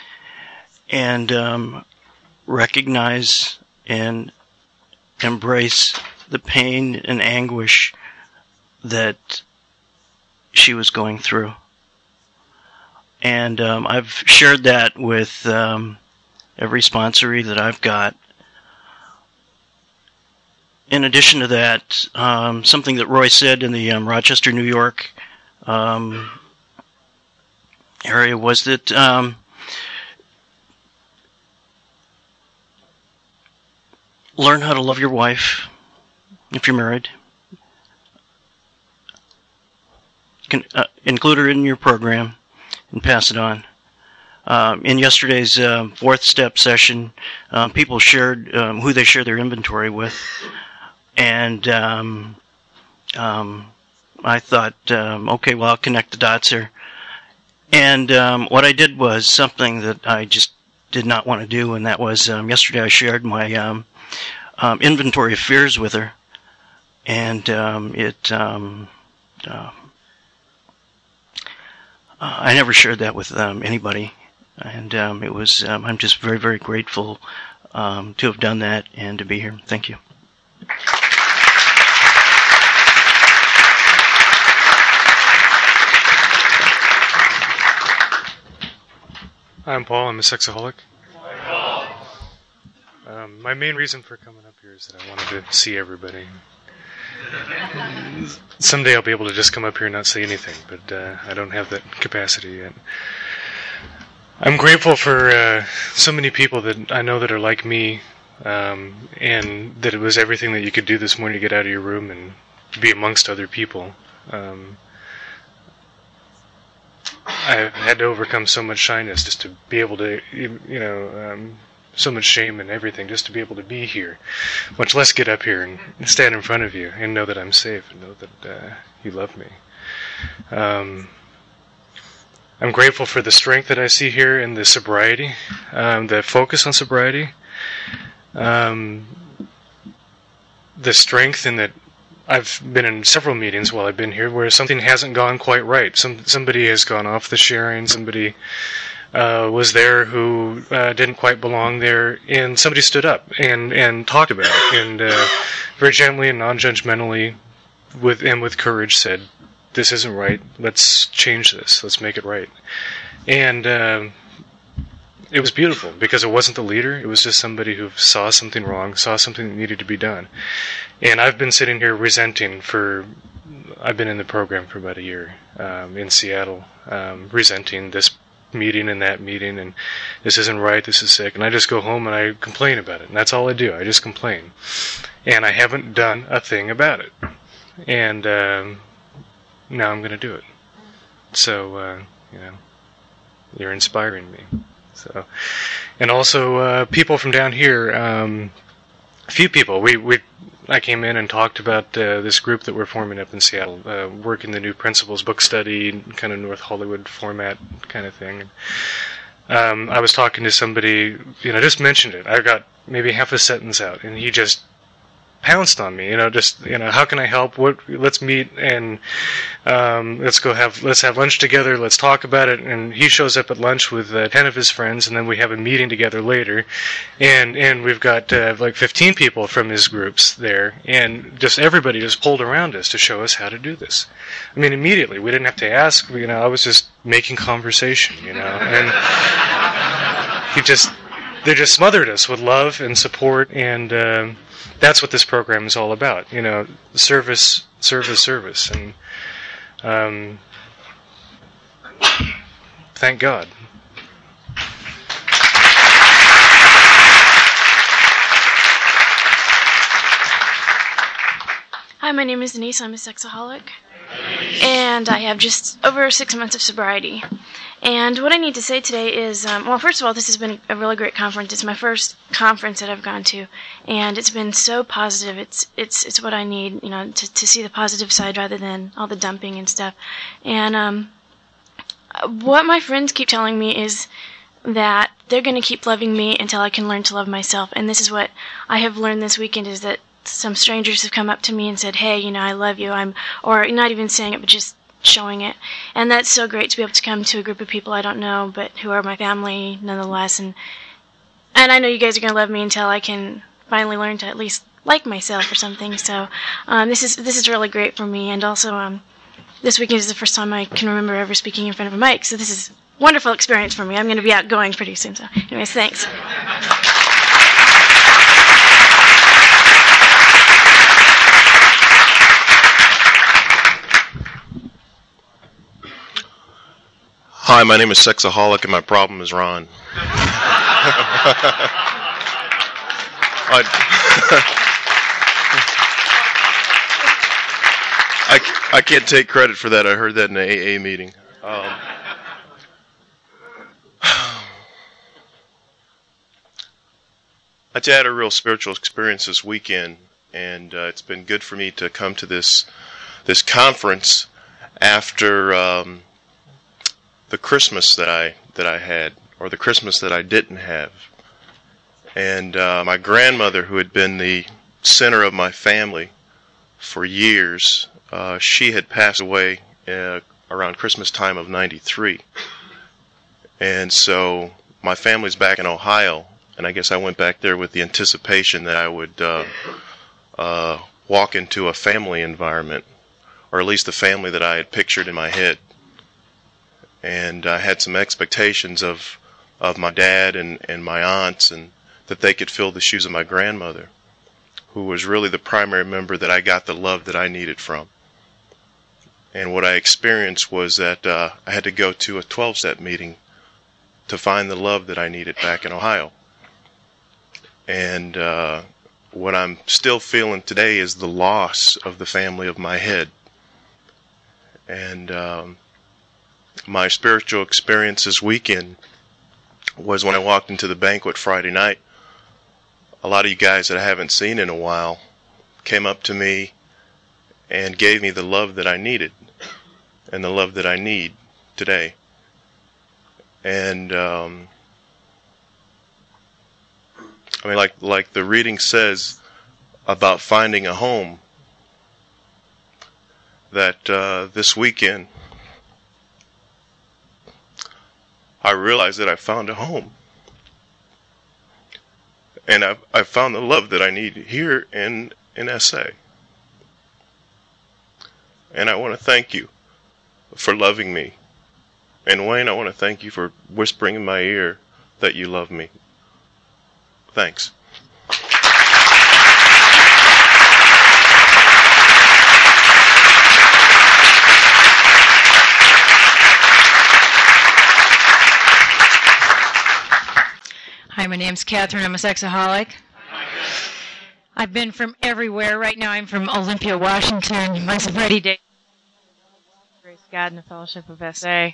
and recognize and embrace the pain and anguish that she was going through. And I've shared that with every sponsoree that I've got. In addition to that, something that Roy said in the Rochester, New York area was that learn how to love your wife if you're married. You can include her in your program and pass it on. In yesterday's fourth step session, people shared who they share their inventory with. And I thought, okay, well, I'll connect the dots here. And what I did was something that I just did not want to do, and that was yesterday I shared my inventory of fears with her, and I never shared that with anybody, and it was I'm just very, very grateful to have done that and to be here. Thank you. I'm Paul. I'm a sexaholic. My main reason for coming up here is that I wanted to see everybody. Someday I'll be able to just come up here and not say anything, but I don't have that capacity yet. I'm grateful for so many people that I know that are like me, and that it was everything that you could do this morning to get out of your room and be amongst other people. I had to overcome so much shyness just to be able to, so much shame and everything just to be able to be here, much less get up here and stand in front of you and know that I'm safe and know that you love me. I'm grateful for the strength that I see here and the sobriety, the focus on sobriety, the strength in that I've been in several meetings while I've been here where something hasn't gone quite right. Somebody has gone off the sharing, somebody was there who didn't quite belong there, and somebody stood up and talked about it, and very gently and non-judgmentally with courage said, this isn't right, let's change this, let's make it right. And it was beautiful because it wasn't the leader, it was just somebody who saw something wrong, saw something that needed to be done. And I've been sitting here resenting I've been in the program for about a year in Seattle, resenting this meeting and that meeting, and this isn't right, this is sick, and I just go home and I complain about it, and that's all I do. I just complain, and I haven't done a thing about it, and now I'm going to do it. So you're inspiring me. So, and also people from down here, a few people. I came in and talked about this group that we're forming up in Seattle, working the New Principles book study, kind of North Hollywood format kind of thing. I was talking to somebody, just mentioned it. I got maybe half a sentence out, and he just pounced on me. How can I help? Let's meet and let's have lunch together. Let's talk about it. And he shows up at lunch with 10 of his friends, and then we have a meeting together later, and we've got like 15 people from his groups there, and just everybody just pulled around us to show us how to do this. I mean, immediately we didn't have to ask. I was just making conversation, and they just smothered us with love and support, and that's what this program is all about. Service, and thank God. Hi, my name is Denise. I'm a sexaholic. And I have just over 6 months of sobriety. And what I need to say today is, well, first of all, this has been a really great conference. It's my first conference that I've gone to, and it's been so positive. It's what I need, to see the positive side rather than all the dumping and stuff. And what my friends keep telling me is that they're going to keep loving me until I can learn to love myself. And this is what I have learned this weekend, is that some strangers have come up to me and said, hey, I love you. Or not even saying it, but just showing it. And that's so great to be able to come to a group of people I don't know, but who are my family nonetheless. And I know you guys are going to love me until I can finally learn to at least like myself or something. So this is really great for me. And also this weekend is the first time I can remember ever speaking in front of a mic. So this is a wonderful experience for me. I'm going to be outgoing pretty soon. So anyways, thanks. Hi, my name is Sexaholic, and my problem is Ron. I can't take credit for that. I heard that in an AA meeting. I had a real spiritual experience this weekend, and it's been good for me to come to this conference after the Christmas that I had, or the Christmas that I didn't have. And my grandmother, who had been the center of my family for years, she had passed away around Christmas time of '93. And so my family's back in Ohio, and I guess I went back there with the anticipation that I would walk into a family environment, or at least the family that I had pictured in my head. And I had some expectations of my dad and my aunts, and that they could fill the shoes of my grandmother, who was really the primary member that I got the love that I needed from. And what I experienced was that I had to go to a 12-step meeting to find the love that I needed back in Ohio. And what I'm still feeling today is the loss of the family of my head. And my spiritual experience this weekend was when I walked into the banquet Friday night. A lot of you guys that I haven't seen in a while came up to me and gave me the love that I needed and the love that I need today. And like the reading says about finding a home, that this weekend I realized that I found a home. And I found the love that I need here in SA. And I want to thank you for loving me. And Wayne, I want to thank you for whispering in my ear that you love me. Thanks. Hi, my name's Catherine. I'm a sexaholic. I've been from everywhere. Right now I'm from Olympia, Washington. My sobriety date. Grace God and the Fellowship of SA.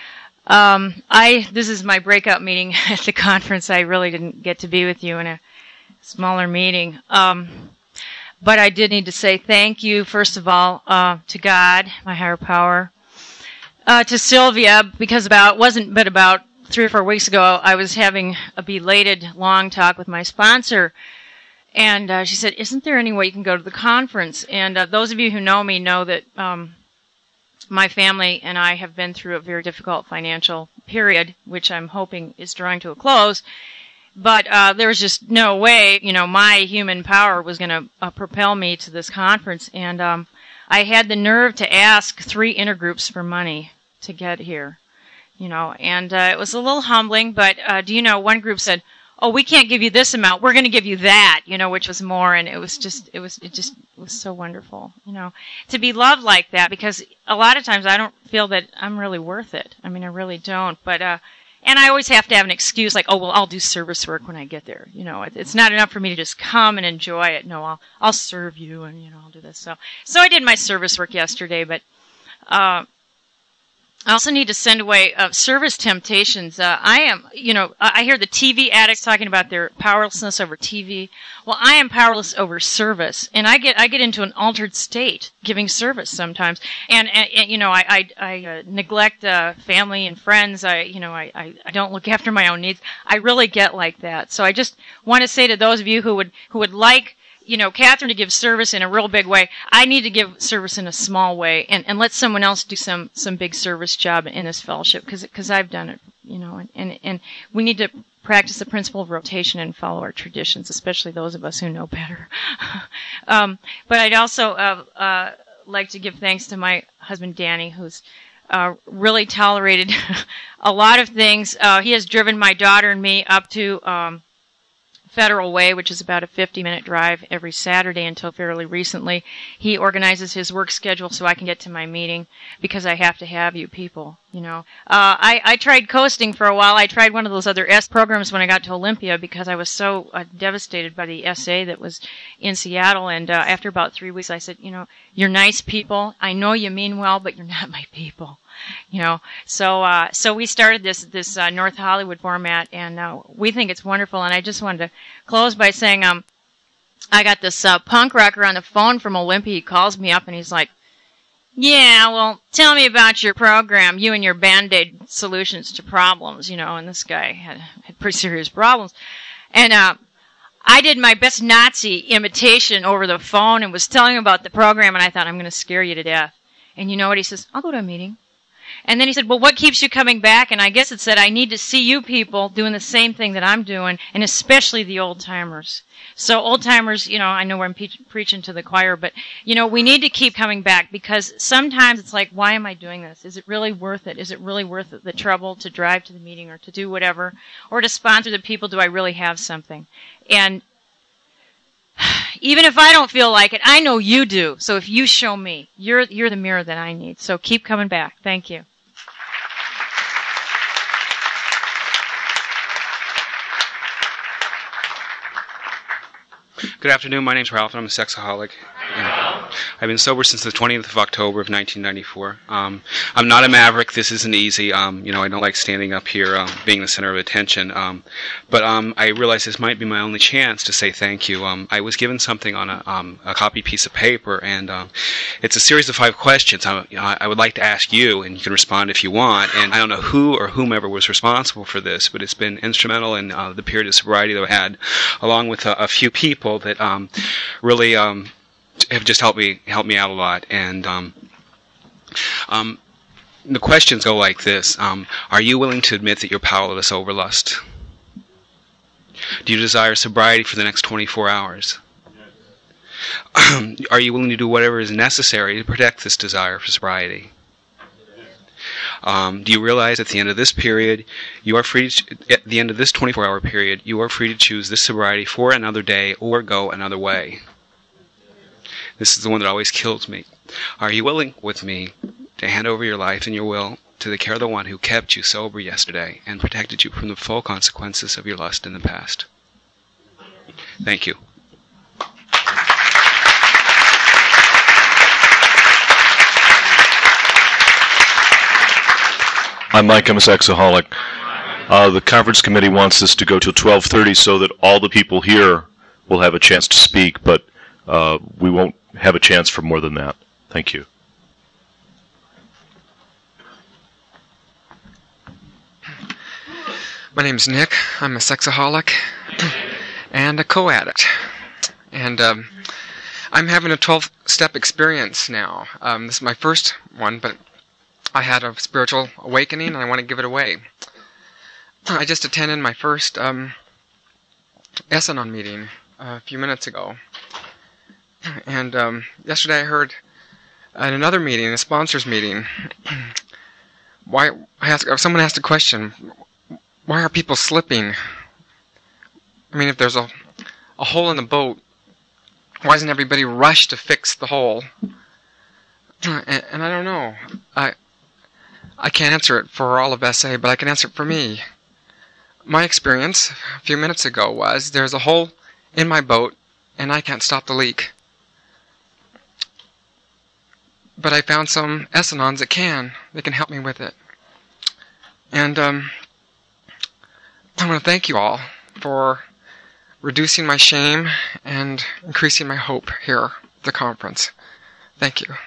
This is my breakout meeting at the conference. I really didn't get to be with you in a smaller meeting. But I did need to say thank you, first of all, to God, my higher power, to Sylvia, because about 3 or 4 weeks ago, I was having a belated long talk with my sponsor, and she said, isn't there any way you can go to the conference? And those of you who know me know that my family and I have been through a very difficult financial period, which I'm hoping is drawing to a close. But there was just no way, my human power was going to propel me to this conference. And I had the nerve to ask 3 intergroups for money to get here. And it was a little humbling, but one group said, oh, we can't give you this amount, we're going to give you that, which was more, and it was so wonderful, to be loved like that, because a lot of times I don't feel that I'm really worth it. I mean, I really don't, but And I always have to have an excuse like, oh, well, I'll do service work when I get there. You know, it's not enough for me to just come and enjoy it. No, I'll serve you and, you know, I'll do this. So I did my service work yesterday, but I also need to send away service temptations. I hear the TV addicts talking about their powerlessness over TV. Well, I am powerless over service, and I get into an altered state giving service sometimes. And you know, I neglect family and friends. I don't look after my own needs. I really get like that. So I just want to say to those of you who would like, you know, Catherine to give service in a real big way, I need to give service in a small way and let someone else do some big service job in this fellowship because I've done it, you know, and we need to practice the principle of rotation and follow our traditions, especially those of us who know better. But I'd also like to give thanks to my husband Danny, who's really tolerated a lot of things. He has driven my daughter and me up to Federal Way, which is about a 50-minute drive every Saturday until fairly recently. He organizes his work schedule so I can get to my meeting because I have to have you people, you know. I tried coasting for a while. I tried one of those other S programs when I got to Olympia because I was so devastated by the SA that was in Seattle. And after about 3 weeks, I said, you know, you're nice people. I know you mean well, but you're not my people. You know, so we started this North Hollywood format, and we think it's wonderful. And I just wanted to close by saying, I got this punk rocker on the phone from Olympia. He calls me up and he's like, "Yeah, well, tell me about your program, you and your Band-Aid solutions to problems." You know, and this guy had pretty serious problems, and I did my best Nazi imitation over the phone and was telling him about the program, and I thought, I'm going to scare you to death. And you know what? He says, "I'll go to a meeting." And then he said, "Well, what keeps you coming back?" And I guess it said, "I need to see you people doing the same thing that I'm doing, and especially the old-timers." So old-timers, you know, I know I'm preaching to the choir, but, you know, we need to keep coming back because sometimes it's like, why am I doing this? Is it really worth it? Is it really worth it, the trouble to drive to the meeting or to do whatever? Or to sponsor the people, do I really have something? And even if I don't feel like it, I know you do. So if you show me, you're the mirror that I need. So keep coming back. Thank you. Good afternoon. My name's Ralph, and I'm a sexaholic. I've been sober since the 20th of October of 1994. I'm not a maverick. This isn't easy. You know, I don't like standing up here being the center of attention. But I realize this might be my only chance to say thank you. I was given something on a copy piece of paper, and it's a series of 5 questions. I would like to ask you, and you can respond if you want. And I don't know who or whomever was responsible for this, but it's been instrumental in the period of sobriety that I had, along with a few people that really have just helped me out a lot. And the questions go like this. Are you willing to admit that you're powerless over lust? Do you desire sobriety for the next 24 hours? Are you willing to do whatever is necessary to protect this desire for sobriety? Do you realize at the end of this period, you are free to, at the end of this 24-hour period, you are free to choose this sobriety for another day or go another way? This is the one that always kills me. Are you willing with me to hand over your life and your will to the care of the one who kept you sober yesterday and protected you from the full consequences of your lust in the past? Thank you. I'm Mike. I'm a sexaholic. The conference committee wants this to go till 12:30 so that all the people here will have a chance to speak, but we won't have a chance for more than that. Thank you. My name's Nick. I'm a sexaholic and a co-addict. And I'm having a 12-step experience now. This is my first one, but I had a spiritual awakening and I want to give it away. I just attended my first Essanon meeting a few minutes ago. And yesterday I heard at another meeting, a sponsors meeting, someone asked a question, why are people slipping? I mean, if there's a hole in the boat, why doesn't everybody rush to fix the hole? And I don't know. I can't answer it for all of SA, but I can answer it for me. My experience a few minutes ago was there's a hole in my boat and I can't stop the leak. But I found some Essenons that can help me with it. And I want to thank you all for reducing my shame and increasing my hope here at the conference. Thank you.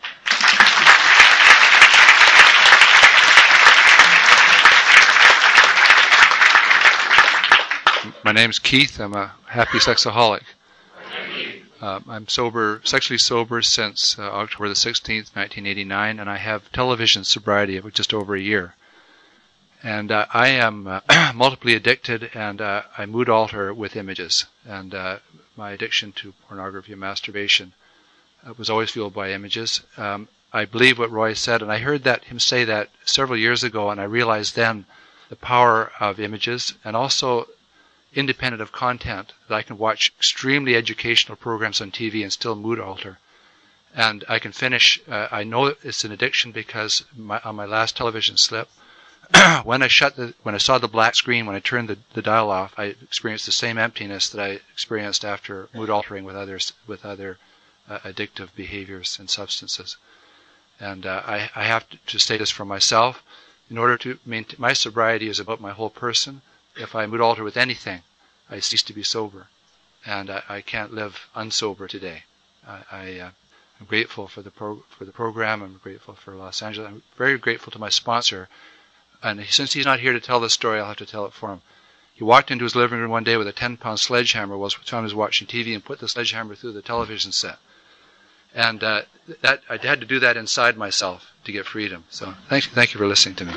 My name's Keith. I'm a happy sexaholic. I'm sexually sober since October the 16th, 1989, and I have television sobriety of just over a year. And I am multiply addicted, and I mood alter with images. And my addiction to pornography and masturbation was always fueled by images. I believe what Roy said, and I heard him say that several years ago, and I realized then the power of images, and also independent of content, that I can watch extremely educational programs on TV and still mood alter. And I can finish, I know it's an addiction because on my last television slip, when I saw the black screen, when I turned the dial off, I experienced the same emptiness that I experienced after mood altering with other addictive behaviors and substances. And I have to say this for myself. In order to maintain, my sobriety is about my whole person. If I mood alter with anything, I cease to be sober, and I can't live unsober today. I'm grateful for the program. I'm grateful for Los Angeles. I'm very grateful to my sponsor. And since he's not here to tell this story, I'll have to tell it for him. He walked into his living room one day with a 10-pound sledgehammer while he was watching TV and put the sledgehammer through the television set. And I had to do that inside myself to get freedom. So thank you for listening to me.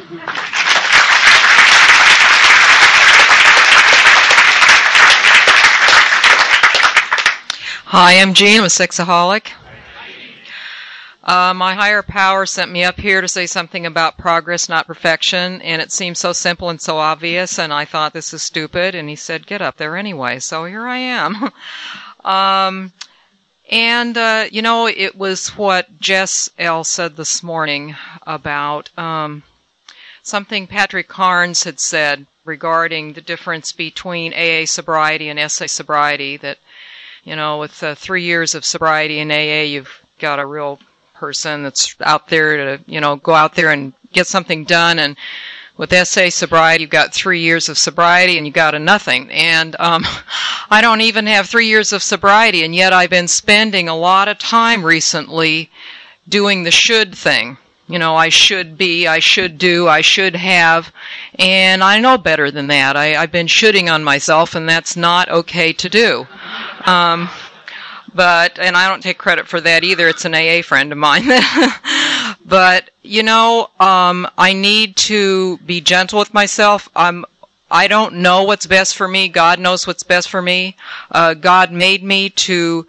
Hi, I'm Jean. I'm a sexaholic. My higher power sent me up here to say something about progress, not perfection, and it seemed so simple and so obvious, and I thought this is stupid, and he said, get up there anyway, so here I am. It was what Jess L. said this morning about something Patrick Carnes had said regarding the difference between AA sobriety and SA sobriety, that with 3 years of sobriety in AA, you've got a real person that's out there to, go out there and get something done. And with SA sobriety, you've got 3 years of sobriety and you got a nothing. And I don't even have 3 years of sobriety, and yet I've been spending a lot of time recently doing the should thing. I should be, I should do, I should have, and I know better than that. I've been shoulding on myself, and that's not okay to do. And I don't take credit for that either. It's an AA friend of mine. But, I need to be gentle with myself. I don't know what's best for me. God knows what's best for me. God made me to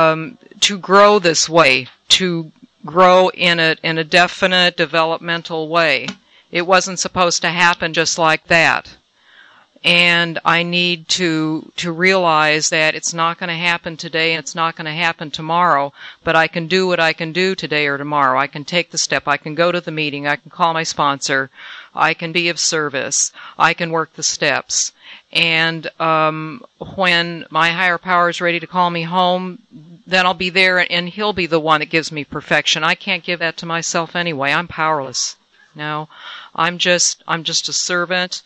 grow this way, to grow in a definite developmental way. It wasn't supposed to happen just like that. And I need to realize that it's not going to happen today and it's not going to happen tomorrow, but I can do what I can do today or tomorrow. I can take the step. I can go to the meeting. I can call my sponsor. I can be of service. I can work the steps. And when my higher power is ready to call me home, then I'll be there, and he'll be the one that gives me perfection. I can't give that to myself anyway. I'm powerless. No, I'm just a servant.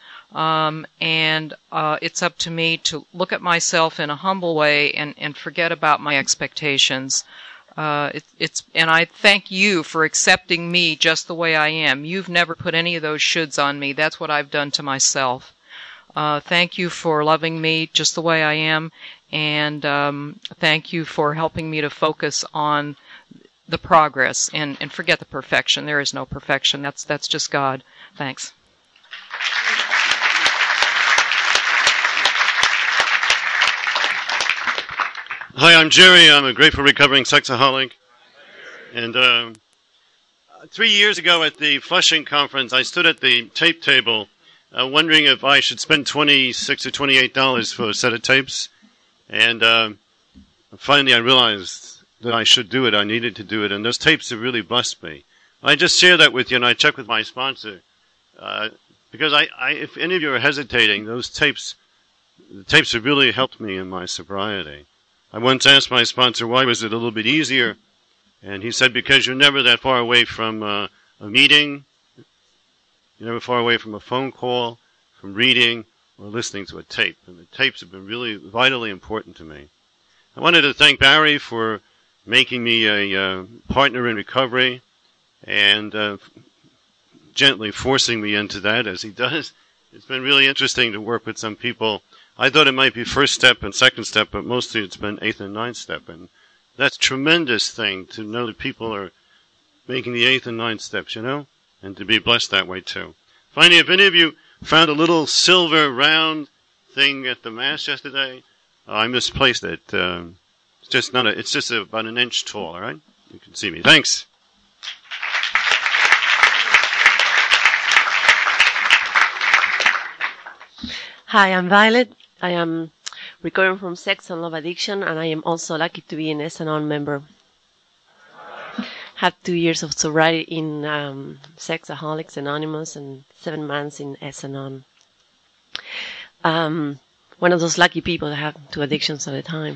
And it's up to me to look at myself in a humble way and forget about my expectations. And I thank you for accepting me just the way I am. You've never put any of those shoulds on me. That's what I've done to myself. Thank you for loving me just the way I am, and thank you for helping me to focus on the progress and forget the perfection. There is no perfection. That's just God. Thanks. Hi, I'm Jerry. I'm a grateful recovering sexaholic. And 3 years ago at the Flushing conference, I stood at the tape table wondering if I should spend $26 or $28 for a set of tapes. And finally I realized that I should do it. I needed to do it. And those tapes have really blessed me. I just share that with you, and I check with my sponsor. Because if any of you are hesitating, the tapes have really helped me in my sobriety. I once asked my sponsor, why was it a little bit easier? And he said, because you're never that far away from a meeting, you're never far away from a phone call, from reading, or listening to a tape. And the tapes have been really vitally important to me. I wanted to thank Barry for making me a partner in recovery and gently forcing me into that, as he does. It's been really interesting to work with some people. I thought it might be first step and second step, but mostly it's been eighth and ninth step. And that's a tremendous thing to know that people are making the eighth and ninth steps, and to be blessed that way too. Finally, if any of you found a little silver round thing at the Mass yesterday, I misplaced it. It's just about an inch tall, all right? You can see me. Thanks. Hi, I'm Violet. I am recovering from sex and love addiction, and I am also lucky to be an S&On member. Had 2 years of sobriety in Sexaholics Anonymous and 7 months in S&On. One of those lucky people that have 2 addictions at a time.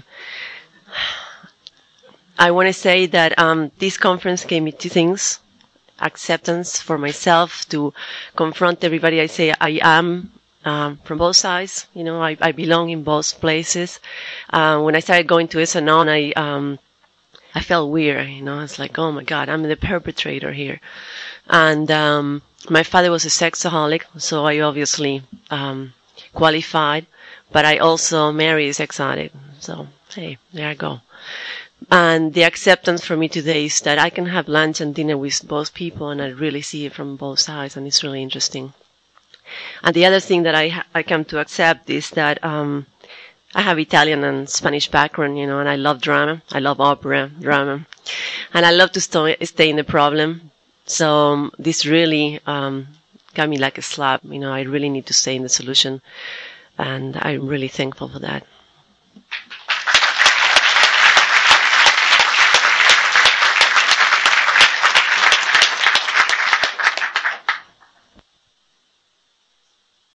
I want to say that this conference gave me 2 things. Acceptance for myself, to confront everybody. I say I am from both sides. I belong in both places. When I started going to S&On, I felt weird. It's like, oh my God, I'm the perpetrator here. And my father was a sexaholic, so I obviously qualified. But I also married a sex addict. So, hey, there I go. And the acceptance for me today is that I can have lunch and dinner with both people, and I really see it from both sides, and it's really interesting. And the other thing that I come to accept is that I have Italian and Spanish background, and I love drama. I love opera, drama. And I love to stay in the problem. So this really got me like a slap. I really need to stay in the solution. And I'm really thankful for that.